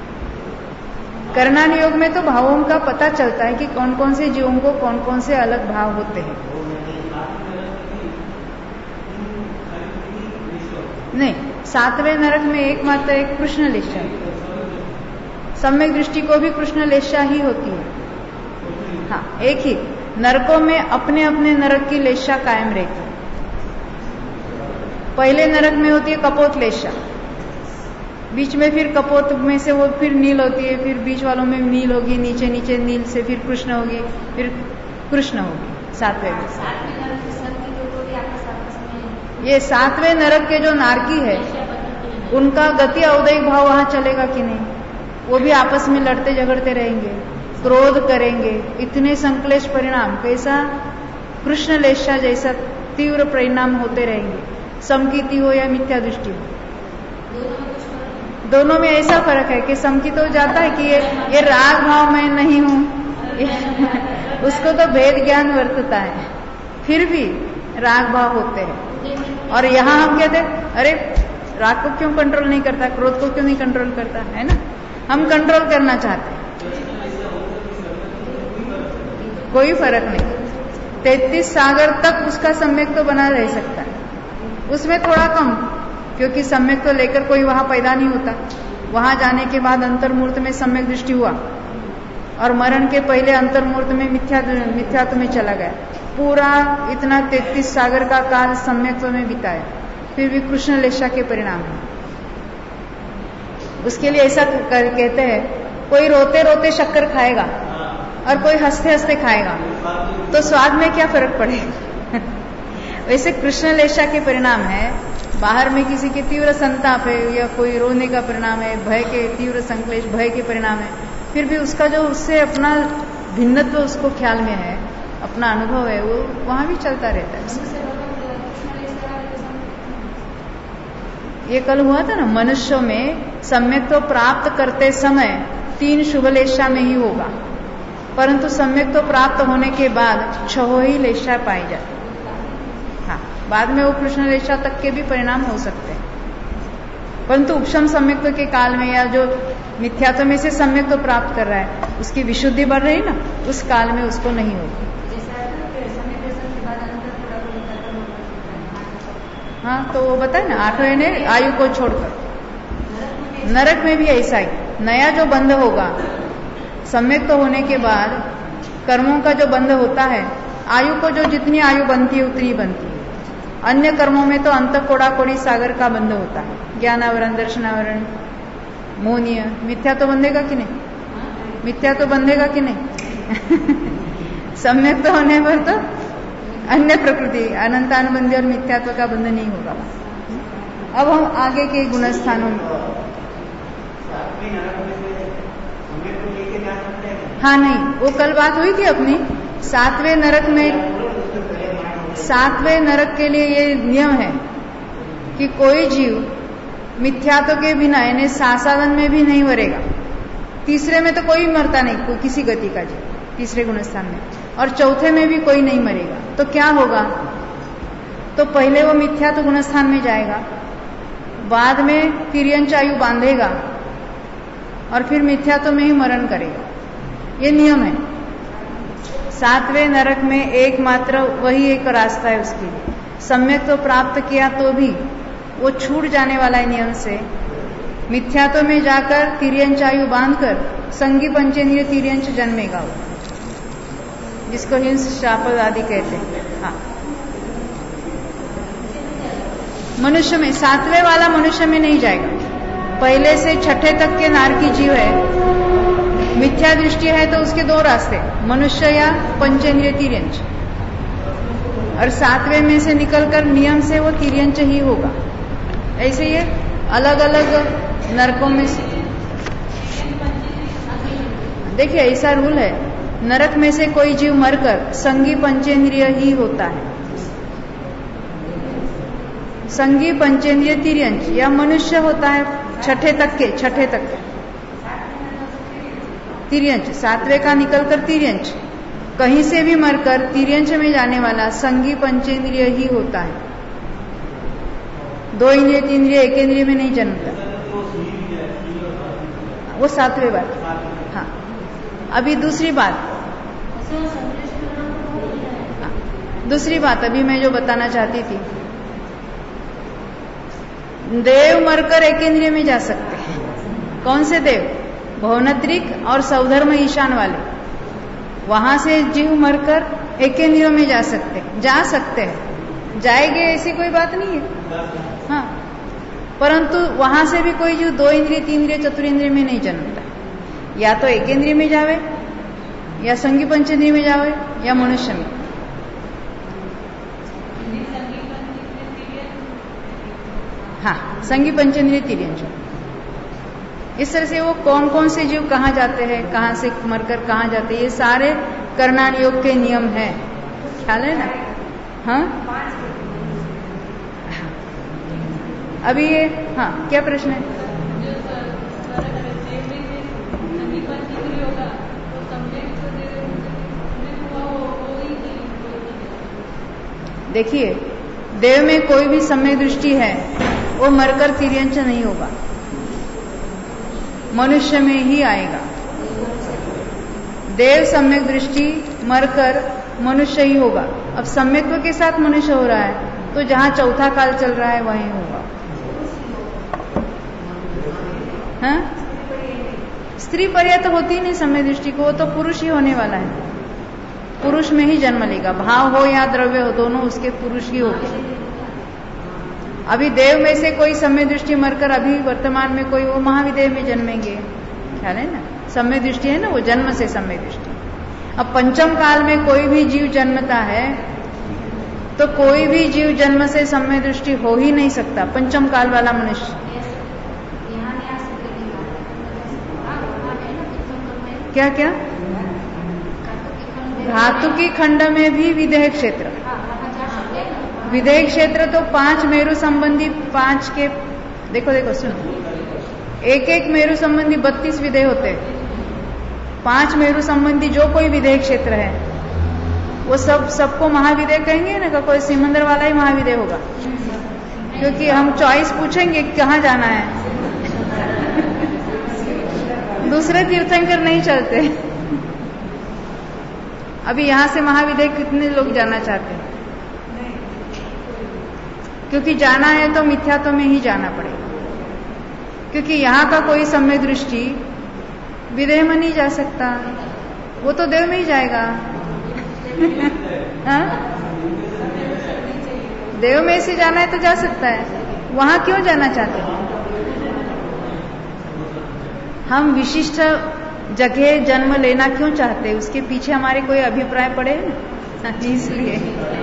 करणान योग में तो भावों का पता चलता है कि कौन कौन से जीवों को कौन कौन से अलग भाव होते हैं। नहीं, सातवें नरक में एकमात्र एक कृष्ण लेशा है। सम्यक दृष्टि को भी कृष्ण लेशा ही होती है। हाँ, एक ही नरकों में अपने अपने नरक की लेशा कायम रहती है। पहले नरक में होती है कपोत लेशा, बीच में फिर कपोत में से वो फिर नील होती है, फिर बीच वालों में नील होगी, नीचे नीचे नील से फिर कृष्ण होगी, फिर कृष्ण होगी सातवें में। ये सातवें नरक के जो नारकी है, उनका गति औदैहिक भाव वहां चलेगा कि नहीं? वो भी आपस में लड़ते झगड़ते रहेंगे, क्रोध करेंगे, इतने संक्लेश परिणाम, कैसा कृष्ण लेशा जैसा तीव्र परिणाम होते रहेंगे। समकीति हो या मिथ्या दृष्टि हो, दोनों में ऐसा फर्क है कि समकीत हो जाता है कि ये ये राग भाव मैं नहीं हूं, उसको तो भेद ज्ञान वर्तता है, फिर भी राग भाव होते हैं। और यहाँ हम कहते हैं अरे राग को क्यों कंट्रोल नहीं करता, क्रोध को क्यों नहीं कंट्रोल करता, है ना? हम कंट्रोल करना चाहते हैं। कोई फर्क नहीं, तैतीस सागर तक उसका सम्यक तो बना रह सकता है, उसमें थोड़ा कम, क्योंकि सम्यक तो लेकर कोई वहां पैदा नहीं होता। वहां जाने के बाद अंतर्मूर्त में सम्यक दृष्टि हुआ और मरण के पहले अंतर्मूर्त में मिथ्या मिथ्यात्व में चला गया। पूरा इतना तैतीस सागर का काल सम्यक्त्व में बिताया, फिर भी कृष्ण लेशा के परिणाम है। उसके लिए ऐसा कर, कहते हैं कोई रोते रोते शक्कर खाएगा और कोई हंसते हंसते खाएगा, तो स्वाद में क्या फर्क पड़ेगा? वैसे कृष्ण लेशा के परिणाम है, बाहर में किसी के तीव्र संताप है या कोई रोने का परिणाम है, भय के तीव्र संक्लेश भय के परिणाम है, फिर भी उसका जो उससे अपना भिन्नत्व उसको ख्याल में है, अपना अनुभव है, वो वहां भी चलता रहता है। ये कल हुआ था ना, मनुष्यों में सम्यक्त्व प्राप्त करते समय तीन शुभ लेशा में ही होगा, परंतु सम्यक्त्व प्राप्त होने के बाद छह ही लेशा पाई जाती। हाँ, बाद में वो कृष्ण लेशा तक के भी परिणाम हो सकते हैं, परंतु उपशम सम्यक्त्व के काल में या जो मिथ्यात्व में से सम्यक्त्व प्राप्त कर रहा है, उसकी विशुद्धि बढ़ रही ना, उस काल में उसको नहीं होगी। हाँ, तो वो बताए ना, आठवें ने आयु को छोड़कर। नरक में भी ऐसा ही, नया जो बंध होगा सम्यक तो होने के बाद कर्मों का जो बंध होता है, आयु को जो जितनी आयु बनती है उतनी बनती है। अन्य कर्मों में तो अंत कोड़ा कोड़ी सागर का बंध होता है, ज्ञानावरण, दर्शनावरण, मोहनीय। मिथ्या तो बंधेगा कि नहीं? मिथ्या तो बंधेगा कि नहीं? सम्यक तो होने पर तो अन्य प्रकृति, अनंतानुबंधी और मिथ्यात्व का बंध नहीं होगा। अब हम आगे के गुणस्थानों में, हाँ नहीं, वो कल बात हुई थी अपनी। सातवें नरक में, सातवें नरक के लिए ये नियम है कि कोई जीव मिथ्यात्व के बिना यानी सासादन में भी नहीं मरेगा। तीसरे में तो कोई मरता नहीं, कोई किसी गति का जीव, तीसरे गुणस्थान में, और चौथे में भी कोई नहीं मरेगा। तो क्या होगा? तो पहले वो मिथ्यात्व गुणस्थान में जाएगा, बाद में तिर्यंच आयु बांधेगा और फिर मिथ्यात्व में ही मरण करेगा। ये नियम है। सातवें नरक में एकमात्र वही एक रास्ता है उसके लिए। सम्यक तो प्राप्त किया तो भी वो छूट जाने वाला है नियम से। मिथ्यात्व में जाकर तिर्यंच आयु बांधकर संगी पंचेंद्रिय तिर्यंच जन्मेगा वो, जिसको हिंस शापद आदि कहते हैं। हाँ, मनुष्य में, सातवें वाला मनुष्य में नहीं जाएगा। पहले से छठे तक के नारकी जीव है, मिथ्या दृष्टि है तो उसके दो रास्ते, मनुष्य या पंचेंद्रिय तिर्यंच, और सातवें में से निकलकर नियम से वो तिर्यंच ही होगा। ऐसे ये अलग अलग नरकों में देखिए ऐसा रूल है, नरक में से कोई जीव मरकर संगी पंचेंद्रिय ही होता है। संगी पंचेंद्रिय तिर्यंच या मनुष्य होता है छठे तक के, छठे तक के तिर्यंच, सातवें का निकलकर तिर्यंच, कहीं से भी मरकर तिर्यंच में जाने वाला संगी पंचेंद्रिय ही होता है। दो इंद्रिय तीन इंद्रिय एक इंद्रिय में नहीं जन्मता, वो सातवें बात। हाँ, अभी दूसरी बात, हाँ, दूसरी बात अभी मैं जो बताना चाहती थी, देव मरकर एक इंद्रिय में जा सकते हैं। कौन से देव? भवनत्रिक और सौधर्म ईशान वाले, वहां से जीव मरकर एक इंद्रियों में जा सकते हैं, जा सकते हैं, जाएंगे ऐसी कोई बात नहीं है। हाँ, परंतु वहां से भी कोई जीव दो इंद्रिय तीन इंद्रिय चतुरेंद्रिय में नहीं जन्मता, या तो एक इंद्रिय में जावे, या संगी पंचेंद्रिय में जावे, या मनुष्य में। हाँ, संगी पंचेंद्रिय तिर्यंच। इस तरह से वो कौन कौन से जीव कहाँ जाते हैं, कहाँ से मरकर कहाँ जाते हैं, ये सारे करणान योग के नियम हैं। ख्याल है ना? हाँ, अभी ये, हाँ, क्या प्रश्न है? देखिए, देव में कोई भी सम्यक दृष्टि है वो मरकर तिर्यंच नहीं होगा, मनुष्य में ही आएगा। देव सम्यक दृष्टि मरकर मनुष्य ही होगा। अब सम्यक्त्व के साथ मनुष्य हो रहा है तो जहां चौथा काल चल रहा है वहीं होगा। हाँ? स्त्री पर्याय तो होती ही नहीं सम्यक दृष्टि को, वो तो पुरुष ही होने वाला है, पुरुष में ही जन्म लेगा। भाव हो या द्रव्य हो, दोनों उसके पुरुष ही होते। अभी देव में से कोई सम्यक दृष्टि मरकर अभी वर्तमान में कोई वो महाविदेव में जन्मेंगे। ख्याल है ना? सम्यक दृष्टि है ना, वो जन्म से सम्यक दृष्टि। अब पंचम काल में कोई भी जीव जन्मता है तो कोई भी जीव जन्म से सम्यक दृष्टि हो ही नहीं सकता, पंचम काल वाला मनुष्य। क्या क्या? धातु की खंड में भी विदेह क्षेत्र, विदेह क्षेत्र तो पांच मेरु संबंधी, पांच के देखो देखो सुनो, एक एक मेरु संबंधी बत्तीस विदेह होते हैं। पांच मेरु संबंधी जो कोई विदेह क्षेत्र है वो सब सबको महाविदेह कहेंगे ना, का कोई सिमंदर वाला ही महाविदेह होगा, क्योंकि हम चॉइस पूछेंगे कहाँ जाना है। दूसरे तीर्थंकर नहीं चलते। अभी यहां से महाविदेह कितने लोग जाना चाहते हैं? क्योंकि जाना है तो मिथ्यात्व में ही जाना पड़ेगा, क्योंकि यहां का कोई सम्यक दृष्टि विदेह में नहीं जा सकता, वो तो देव में ही जाएगा। हाँ? देव में से जाना है तो जा सकता है, वहां क्यों जाना चाहते हैं? हम विशिष्ट जगह जन्म लेना क्यों चाहते हैं? उसके पीछे हमारे कोई अभिप्राय पड़े ना, इसलिए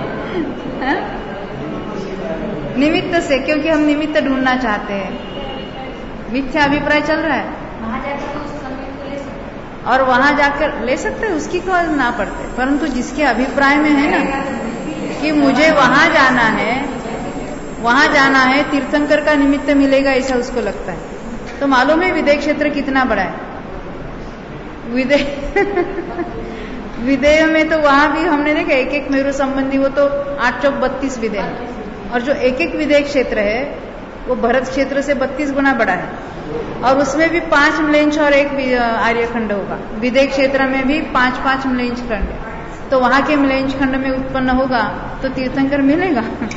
निमित्त से, क्योंकि हम निमित्त ढूंढना चाहते हैं। मिथ्या अभिप्राय चल रहा है, वहां जाकर उस समय को ले सकते और वहां जाकर ले सकते हैं, उसकी कॉज ना पड़ते, परंतु जिसके अभिप्राय में है ना कि मुझे वहां जाना है, वहां जाना है, तीर्थंकर का निमित्त मिलेगा, ऐसा उसको लगता है। तो मालूम है विदेह क्षेत्र कितना बड़ा है? विदेह विदेह में तो वहां भी हमने देखा एक एक मेरु संबंधी, वो तो आठ चौक बत्तीस विदेह, और जो एक एक विदेह क्षेत्र है वो भरत क्षेत्र से बत्तीस गुना बड़ा है, और उसमें भी पांच मलेंच और एक आर्यखंड होगा। विदेह क्षेत्र में भी पांच पांच मलेंच खंड है, तो वहां के मलेंच खंड में उत्पन्न होगा तो तीर्थंकर मिलेगा।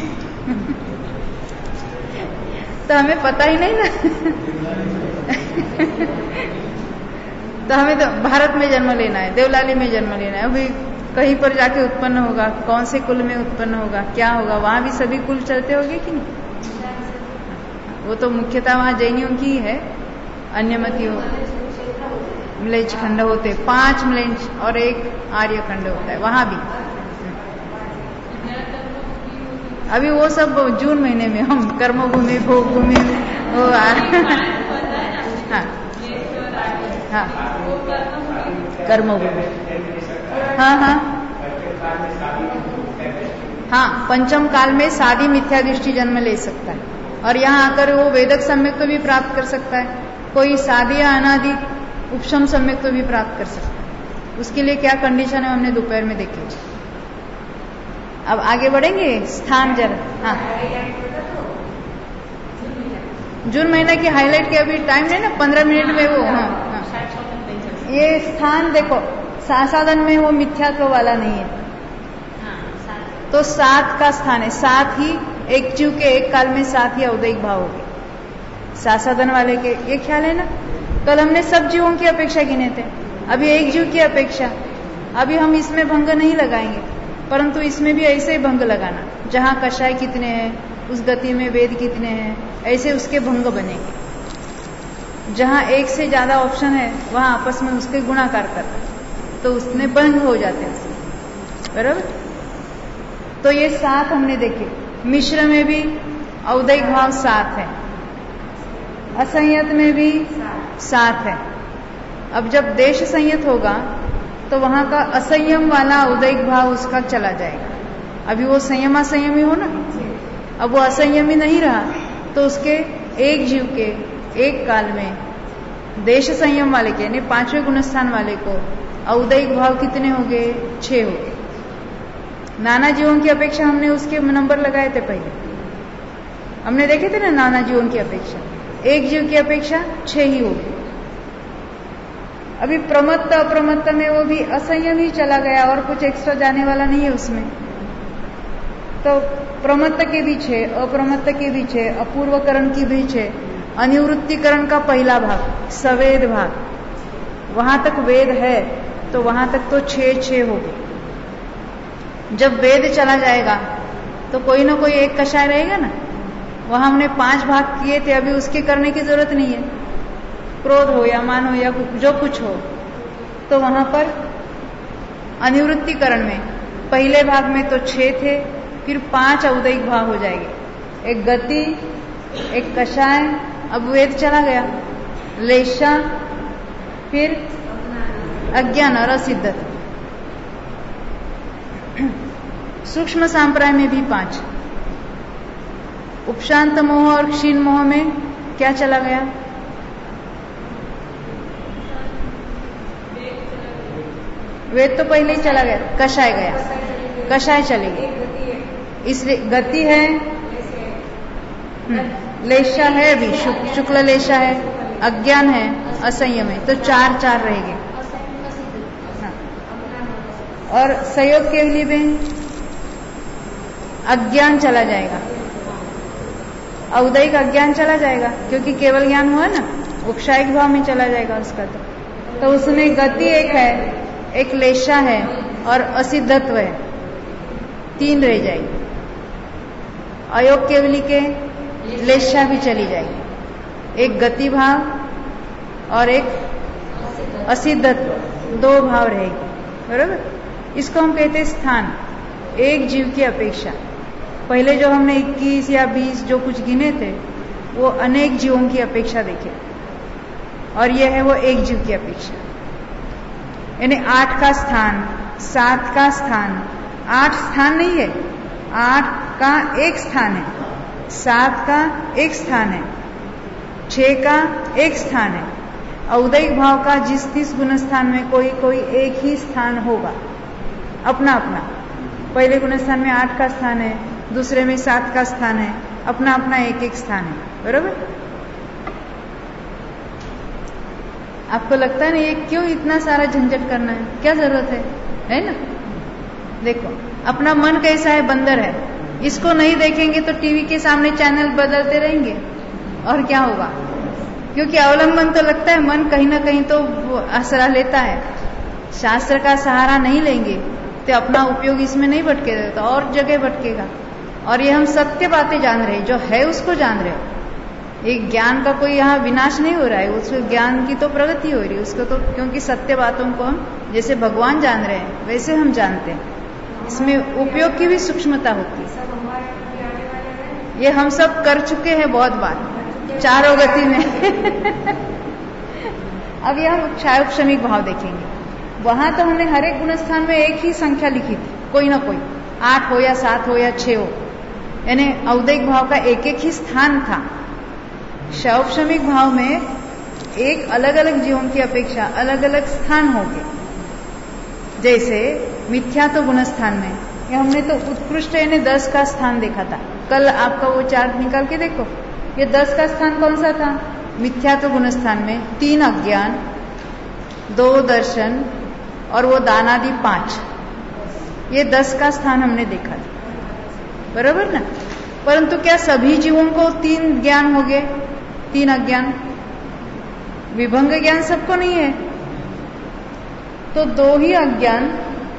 तो हमें पता ही नहीं ना। तो हमें तो भारत में जन्म लेना है, देवलाली में जन्म लेना है, अभी कहीं पर जाके उत्पन्न होगा, कौन से कुल में उत्पन्न होगा, क्या होगा, वहां भी सभी कुल चलते होंगे कि नहीं? वो तो मुख्यतः वहां जैनियों की है, अन्यमतियों मलेंच खंड होते, पांच मलेंच और एक आर्य खंड होता है वहां भी। अभी वो सब जून महीने में हम कर्मभूमि भोग भूमि वो हाँ हाँ कर्मभूमि, हाँ हाँ हाँ पंचम काल में सादी मिथ्या दृष्टि जन्म ले सकता है, और यहाँ आकर वो वेदक सम्यक तो भी प्राप्त कर सकता है, कोई सादी या अनादि उपशम सम्यक तो भी प्राप्त कर सकता है। उसके लिए क्या कंडीशन है हमने दोपहर में देखे। अब आगे बढ़ेंगे, स्थान जरा। हाँ जून महीना की हाईलाइट के अभी टाइम नहीं ना, पंद्रह मिनट में वो। हाँ, हाँ। ये स्थान देखो, सासादन में वो मिथ्यात्व वाला नहीं है, तो सात का स्थान है, सात ही एक जीव के एक काल में सात ही औदैहिक भाव हो गए सासादन वाले के, ये ख्याल है ना। कल हमने सब जीवों की अपेक्षा गिने थे, अभी एक जीव की अपेक्षा। अभी हम इसमें भंग नहीं लगाएंगे, परंतु इसमें भी ऐसे ही भंग लगाना, जहां कषाय कितने हैं उस गति में वेद कितने हैं, ऐसे उसके भंग बनेंगे। जहां एक से ज्यादा ऑप्शन है वहां आपस में उसके गुणाकार करना, तो उसमें भंग हो जाते हैं, बराबर। तो ये सात हमने देखे। मिश्र में भी औदैहिक भाव सात है, असंयत में भी सात है। अब जब देश संयत होगा तो वहां का असंयम वाला औदैहिक भाव उसका चला जाएगा। अभी वो संयमा संयमी हो ना, अब वो असंयमी नहीं रहा, तो उसके एक जीव के एक काल में देश संयम वाले के यानी पांचवें गुणस्थान वाले को औदैहिक भाव कितने हो गए? छह हो गए। नाना जीवों की अपेक्षा हमने उसके नंबर लगाए थे पहले, हमने देखे थे ना नाना जीवों की अपेक्षा, एक जीव की अपेक्षा छह ही हो गए। अभी प्रमत्त अप्रमत्त में वो भी असंयम ही चला गया, और कुछ एक्स्ट्रा जाने वाला नहीं है उसमें। तो प्रमत्त के भी छह, अप्रमत्त के भी छह, अपूर्वकरण की भी छह, अनिवृत्तिकरण का पहला भाग सवेद भाग, वहां तक वेद है तो वहां तक तो छह छह हो गए। जब वेद चला जाएगा तो कोई ना कोई एक कषाय रहेगा ना, वहां हमने पांच भाग किए थे, अभी उसके करने की जरूरत नहीं है। क्रोध हो या मान हो या जो कुछ हो, तो वहां पर अनिवृत्तिकरण में पहले भाग में तो छह थे, फिर पांच औदैहिक भाव हो जाएंगे, एक गति, एक कषाय, अब वेद चला गया, लेशा, फिर अज्ञान और असिद्धता। सूक्ष्म सांप्राय में भी पांच। उपशांत मोह और क्षीण मोह में क्या चला गया? वेद तो पहले ही चला गया, कषाय गया, कषाय चले गए, इसलिए गति है, लेशा है भी, शुक्ल लेशा है, अज्ञान है, असंयम है, तो चार चार रहेंगे। हाँ। और संयोग के लिए भी अज्ञान चला जाएगा, औदैहिक अज्ञान चला जाएगा, क्योंकि केवल ज्ञान हुआ ना, उपशायिक भाव में चला जाएगा उसका। तो तो उसमें गति एक है, एक लेशा है और असिद्धत्व है, तीन रह जाएगी। अयोग केवली के लेशा भी चली जाएगी, एक गति भाव और एक असिद्धत्व, दो भाव रहेगी, बराबर। इसको हम कहते हैं स्थान, एक जीव की अपेक्षा। पहले जो हमने इक्कीस या बीस जो कुछ गिने थे वो अनेक जीवों की अपेक्षा देखे, और यह है वो एक जीव की अपेक्षा। यानी आठ का स्थान, सात का स्थान, आठ स्थान नहीं है, आठ का एक स्थान है, सात का एक स्थान है, छह का एक स्थान है। औदैहिक भाव का जिस तीस गुण स्थान में कोई कोई एक ही स्थान होगा, अपना अपना। पहले गुण स्थान में आठ का स्थान है, दूसरे में सात का स्थान है, अपना अपना एक एक स्थान है, बरोबर। आपको लगता है ना ये क्यों इतना सारा झंझट करना है, क्या जरूरत है, है ना। देखो अपना मन कैसा है, बंदर है, इसको नहीं देखेंगे तो टीवी के सामने चैनल बदलते रहेंगे और क्या होगा, क्योंकि अवलंबन तो लगता है, मन कहीं ना कहीं तो आसरा लेता है। शास्त्र का सहारा नहीं लेंगे तो अपना उपयोग इसमें नहीं भटकेगा तो और जगह भटकेगा। और ये हम सत्य बातें जान रहे हैं, जो है उसको जान रहे हैं। एक ज्ञान का कोई यहाँ विनाश नहीं हो रहा है, उस ज्ञान की तो प्रगति हो रही है उसको तो, क्योंकि सत्य बातों को हम जैसे भगवान जान रहे हैं वैसे हम जानते हैं, इसमें उपयोग की भी सूक्ष्मता होती है। ये हम सब कर चुके हैं बहुत बार चारों गति में। अब ये हम क्षायोपशमिक भाव देखेंगे। वहां तो हमने हर एक गुण स्थान में एक ही संख्या लिखी थी, कोई ना कोई, आठ हो या सात हो या छह हो, यानी औदैहिक भाव का एक एक ही स्थान था। क्षायोपशमिक भाव में एक अलग अलग जीवों की अपेक्षा अलग अलग स्थान होंगे। जैसे मिथ्या तो गुण स्थान में ये हमने तो उत्कृष्ट यानी दस का स्थान देखा था। कल आपका वो चार्ट निकाल के देखो, ये दस का स्थान कौन सा था, मिथ्या तो गुण स्थान में तीन अज्ञान, दो दर्शन और वो दानादि पांच, ये दस का स्थान हमने देखा था, बराबर ना। परंतु क्या सभी जीवों को तीन ज्ञान हो गए, तीन अज्ञान, विभंग ज्ञान सबको नहीं है, तो दो ही अज्ञान,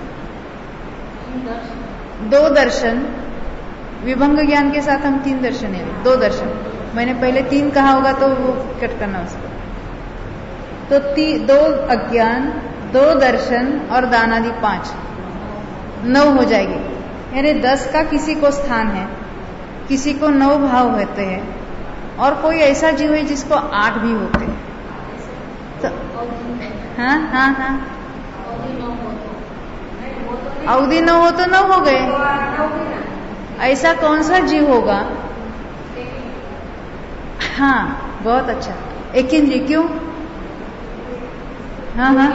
दो दर्शन, विभंग ज्ञान के साथ हम तीन दर्शन है, दो दर्शन। मैंने पहले तीन कहा होगा तो वो कट करना उसको। तो ती, दो अज्ञान, दो दर्शन और दानादि पांच, नौ हो जाएगी। यानी दस का किसी को स्थान है, किसी को नौ भाव होते हैं, और कोई ऐसा जीव है जिसको आठ भी होते हैं। तो हाँ हाँ हाँ, अवधि नौ हो तो नौ हो गए। ऐसा कौन सा जीव होगा, हाँ बहुत अच्छा, एक इंद्रिय, क्यों, हाँ हाँ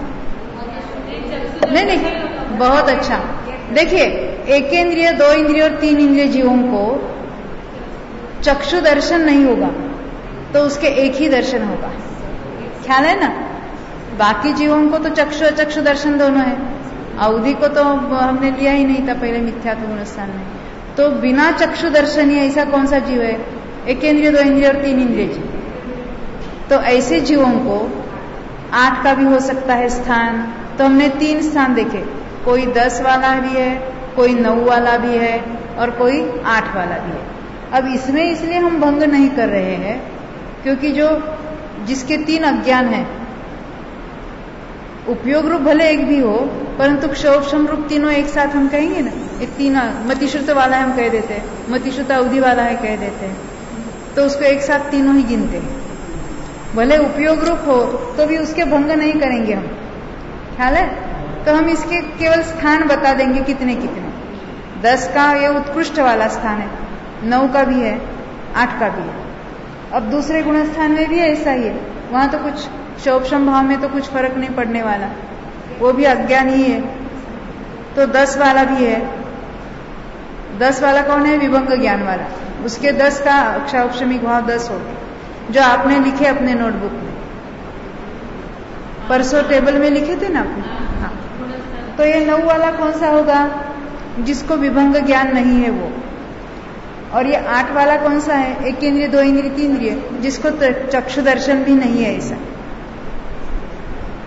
नहीं नहीं बहुत अच्छा। देखिए एक इंद्रिय, दो इंद्रिय और तीन इंद्रिय जीवों को चक्षु दर्शन नहीं होगा तो उसके एक ही दर्शन होगा, ख्याल है ना। बाकी जीवों को तो चक्षु अचक्षु दर्शन दोनों है। अवधि को तो हमने लिया ही नहीं था पहले मिथ्या तो गुण स्थान में, तो बिना चक्षु दर्शन ही ऐसा कौन सा जीव है, एक इंद्रिय, दो इंद्रिय और तीन इंद्रिय जीव। तो ऐसे जीवों को आठ का भी हो सकता है स्थान। तो हमने तीन स्थान देखे, कोई दस वाला भी है, कोई नौ वाला भी है और कोई आठ वाला भी है। अब इसमें इसलिए हम भंग नहीं कर रहे हैं क्योंकि जो जिसके तीन अज्ञान है, उपयोग रूप भले एक भी हो परंतु क्षोभक्षम रूप तीनों एक साथ हम कहेंगे ना, ये तीन मतिश्रुत वाला है हम कह देते हैं, मतिश्रुत अवधि वाला है कह देते हैं, तो उसको एक साथ तीनों ही गिनते हैं। भले उपयोग रूप हो तो भी उसके भंग नहीं करेंगे हम, ख्याल है। तो हम इसके केवल स्थान बता देंगे कितने कितने। दस का ये उत्कृष्ट वाला स्थान है, नौ का भी है, आठ का भी है। अब दूसरे गुण स्थान में भी ऐसा ही है, वहां तो कुछ क्षोभक्षम भाव में तो कुछ फर्क नहीं पड़ने वाला, वो भी अज्ञान ही है। तो दस वाला भी है, दस वाला कौन है, विभंग ज्ञान वाला, उसके दस का क्षोभक्षमिक भाव दस हो गए, जो आपने लिखे अपने नोटबुक में, परसों टेबल में लिखे थे ना आपने। हाँ, तो ये नौ वाला कौन सा होगा, जिसको विभंग ज्ञान नहीं है वो। और ये आठ वाला कौन सा है, एक इंद्रिय, दो इंद्रिय, तीन इंद्रिय, जिसको चक्षु दर्शन भी नहीं है ऐसा।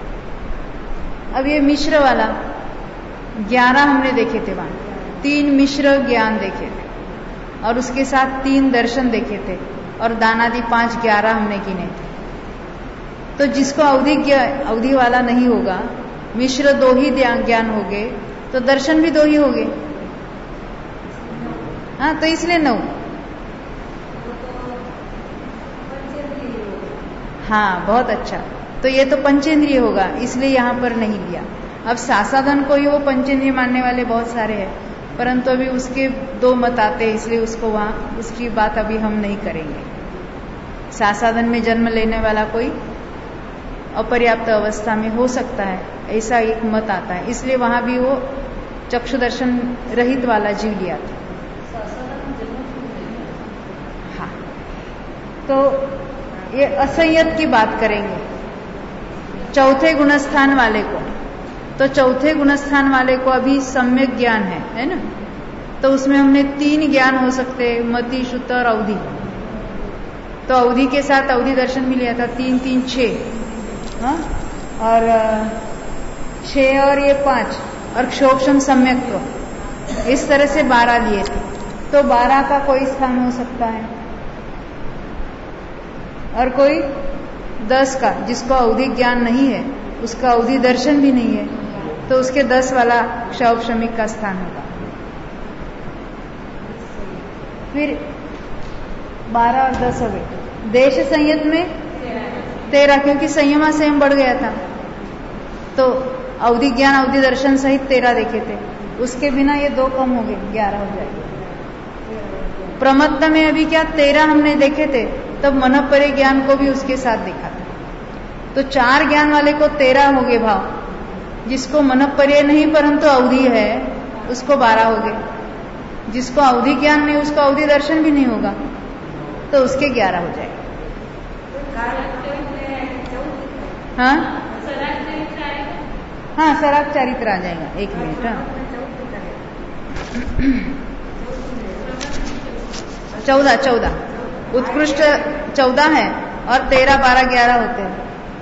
अब ये मिश्र वाला ग्यारह हमने देखे थे वहां, तीन मिश्र ज्ञान देखे थे और उसके साथ तीन दर्शन देखे थे और दानादि पांच ग्यारह हमने गिने थे। तो जिसको अवधि अवधि वाला नहीं होगा, मिश्र दो ही ज्ञान हो गए तो दर्शन भी दो ही हो गए। हाँ, तो इसलिए नौ। हाँ, बहुत अच्छा। तो ये तो पंचेंद्रिय होगा, इसलिए यहाँ पर नहीं लिया। अब सासाधन को ही वो पंचेंद्रिय मानने वाले बहुत सारे हैं, परंतु अभी उसके दो मत आते हैं, इसलिए उसको वहां उसकी बात अभी हम नहीं करेंगे। सासाधन में जन्म लेने वाला कोई अपर्याप्त अवस्था में हो सकता है, ऐसा एक मत आता है, इसलिए वहां भी वो चक्षु दर्शन रहित वाला जीव लिया था। हाँ, तो ये असंयत की बात करेंगे चौथे गुणस्थान वाले को। तो चौथे गुणस्थान वाले को अभी सम्यक ज्ञान है, है ना? तो उसमें हमने तीन ज्ञान हो सकते हैं, मति, शुद्ध और अवधि। तो अवधि के साथ अवधि दर्शन भी लिया था, तीन तीन छह। हाँ, और छह और ये पांच और क्षोभशम सम्यक्त्व, इस तरह से बारह लिए थे। तो बारह का कोई स्थान हो सकता है और कोई दस का, जिसको अवधि ज्ञान नहीं है, उसका अवधि दर्शन भी नहीं है, तो उसके दस वाला क्षौभशमिक का स्थान होगा। फिर बारह और दस हो गए। देश संयत में तेरह, क्योंकि संयमा संयम बढ़ गया था, तो अवधि ज्ञान अवधि दर्शन सहित तेरह देखे थे। उसके बिना ये दो कम हो गए, ग्यारह हो जाएगा। प्रमत्त में अभी क्या तेरह हमने देखे थे, तब मनपरे ज्ञान को भी उसके साथ देखा था। तो चार ज्ञान वाले को तेरह हो गए भाव, जिसको मनपरे नहीं परंतु अवधि है उसको बारह हो गए, जिसको अवधि ज्ञान नहीं उसको अवधि दर्शन भी नहीं होगा तो उसके ग्यारह हो जाएगा। हाँ हाँ, सराग चरित्र आ जाएगा। एक मिनट, हाँ, चौदह चौदह उत्कृष्ट चौदह है और तेरह बारह ग्यारह होते हैं।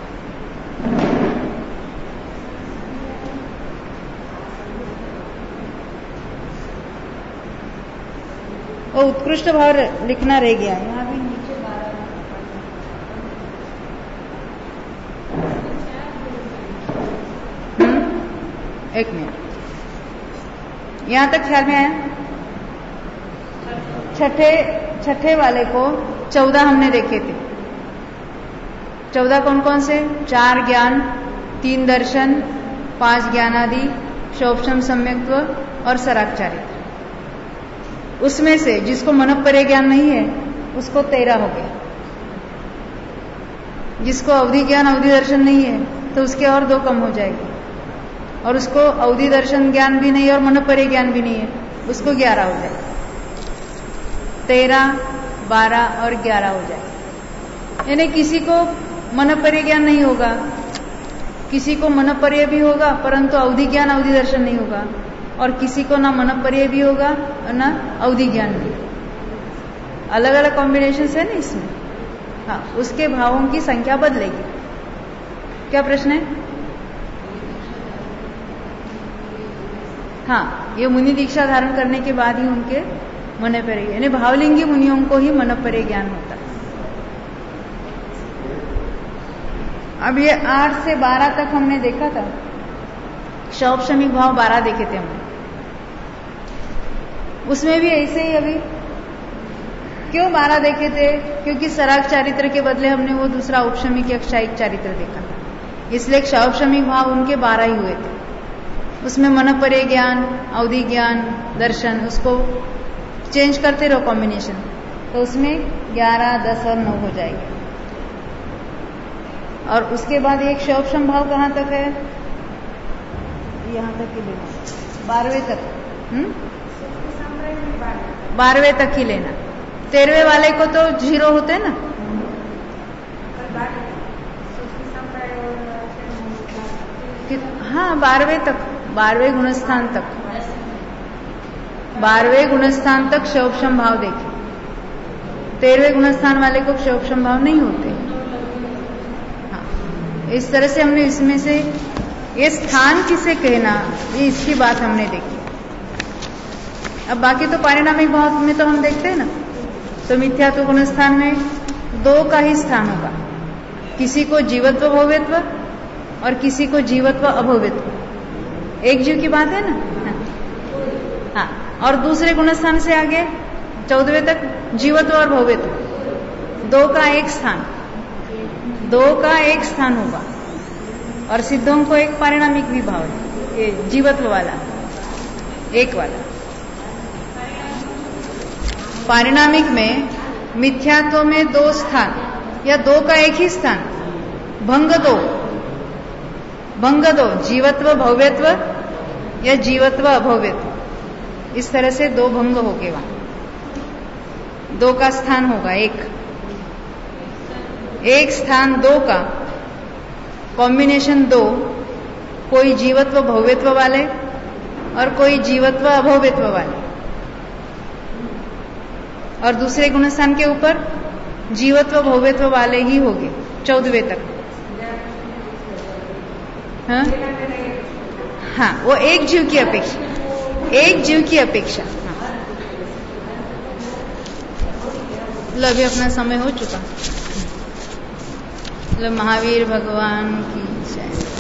वो उत्कृष्ट भाव लिखना रह गया है, यहाँ भी नीचे बारह। हम्म, एक मिनट, यहाँ तक ख्याल में आया? छठे छठे वाले को चौदह हमने देखे थे। चौदह कौन कौन से? चार ज्ञान, तीन दर्शन, पांच ज्ञानादि, क्षोभशम सम्यक्त्व और सराग चारित्र। उसमें से जिसको मनपरे ज्ञान नहीं है उसको तेरह हो गया, जिसको अवधि ज्ञान अवधि दर्शन नहीं है तो उसके और दो कम हो जाएगी, और उसको अवधि दर्शन ज्ञान भी नहीं और मनपरे ज्ञान भी नहीं है उसको ग्यारह हो जाएगा। तेरह, बारह और ग्यारह हो जाएगा। यानी किसी को मनपरे ज्ञान नहीं होगा, किसी को मनपरे भी होगा परंतु अवधि ज्ञान अवधि दर्शन नहीं होगा, और किसी को ना मनपरे भी होगा और ना अवधि ज्ञान भी। अलग अलग कॉम्बिनेशन है ना इसमें। हाँ, उसके भावों की संख्या बदलेगी। क्या प्रश्न है? हाँ, ये मुनि दीक्षा धारण करने के बाद ही उनके मनपरे, यानी भावलिंगी मुनियों को ही मनपरे ज्ञान होता है। अब ये आठ से बारह तक हमने देखा था, क्षौभशमिक भाव बारह देखे थे हमने। उसमें भी ऐसे ही अभी क्यों बारह देखे थे? क्योंकि सराग चारित्र के बदले हमने वो दूसरा उपशमिक या क्षायिक चारित्र देखा था, इसलिए क्षौभशमिक भाव उनके बारह ही हुए थे। उसमें मनपरे ज्ञान, अवधि ज्ञान, दर्शन, उसको चेंज करते रहो कॉम्बिनेशन, तो उसमें ग्यारह, दस और नौ हो जाएगा। और उसके बाद एक क्षौभशम भाव कहाँ तक है? यहाँ तक ही लेना, बारहवें तक। हम्म, बारहवें तक ही लेना। तेरहवें वाले को तो जीरो होते ना। हाँ, बारहवें तक, बारहवें गुणस्थान तक, बारहवें गुणस्थान तक क्षौभशम भाव देखे। तेरहवें गुणस्थान वाले को क्षौभशम भाव नहीं होते। हाँ, इस तरह से हमने इसमें से ये स्थान किसे कहना, ये इसकी बात हमने देखी। अब बाकी तो पारिणामिक भाव में तो हम देखते हैं ना, तो मिथ्यात्व गुण स्थान में दो का ही स्थान होगा, किसी को जीवत्व भव्यत्व और किसी को जीवत्व अभव्यत्व। एक जीव की बात है ना। हाँ, और दूसरे गुण स्थान से आगे चौदहवें तक जीवत्व और भव्यत्व, दो का एक स्थान, दो का एक स्थान होगा। और सिद्धों को एक पारिणामिक भी भाव है, ये जीवत्व वाला, एक वाला। पारिणामिक में मिथ्यात्व में दो स्थान या दो का एक ही स्थान, भंग दो, भंग दो, जीवत्व भव्यत्व या जीवत्व अभव्यत्व, इस तरह से दो भंग हो गए। वहां दो का स्थान होगा एक, एक स्थान दो का कॉम्बिनेशन दो, कोई जीवत्व भव्यत्व वाले और कोई जीवत्व अभव्यत्व वाले, और दूसरे गुणस्थान के ऊपर जीवत्व भव्यत्व वाले ही होंगे चौदहवें तक। हाँ? हाँ, वो एक जीव की अपेक्षा, एक जीव की अपेक्षा। हाँ। लो अभी अपना समय हो चुका। लो महावीर भगवान की जय।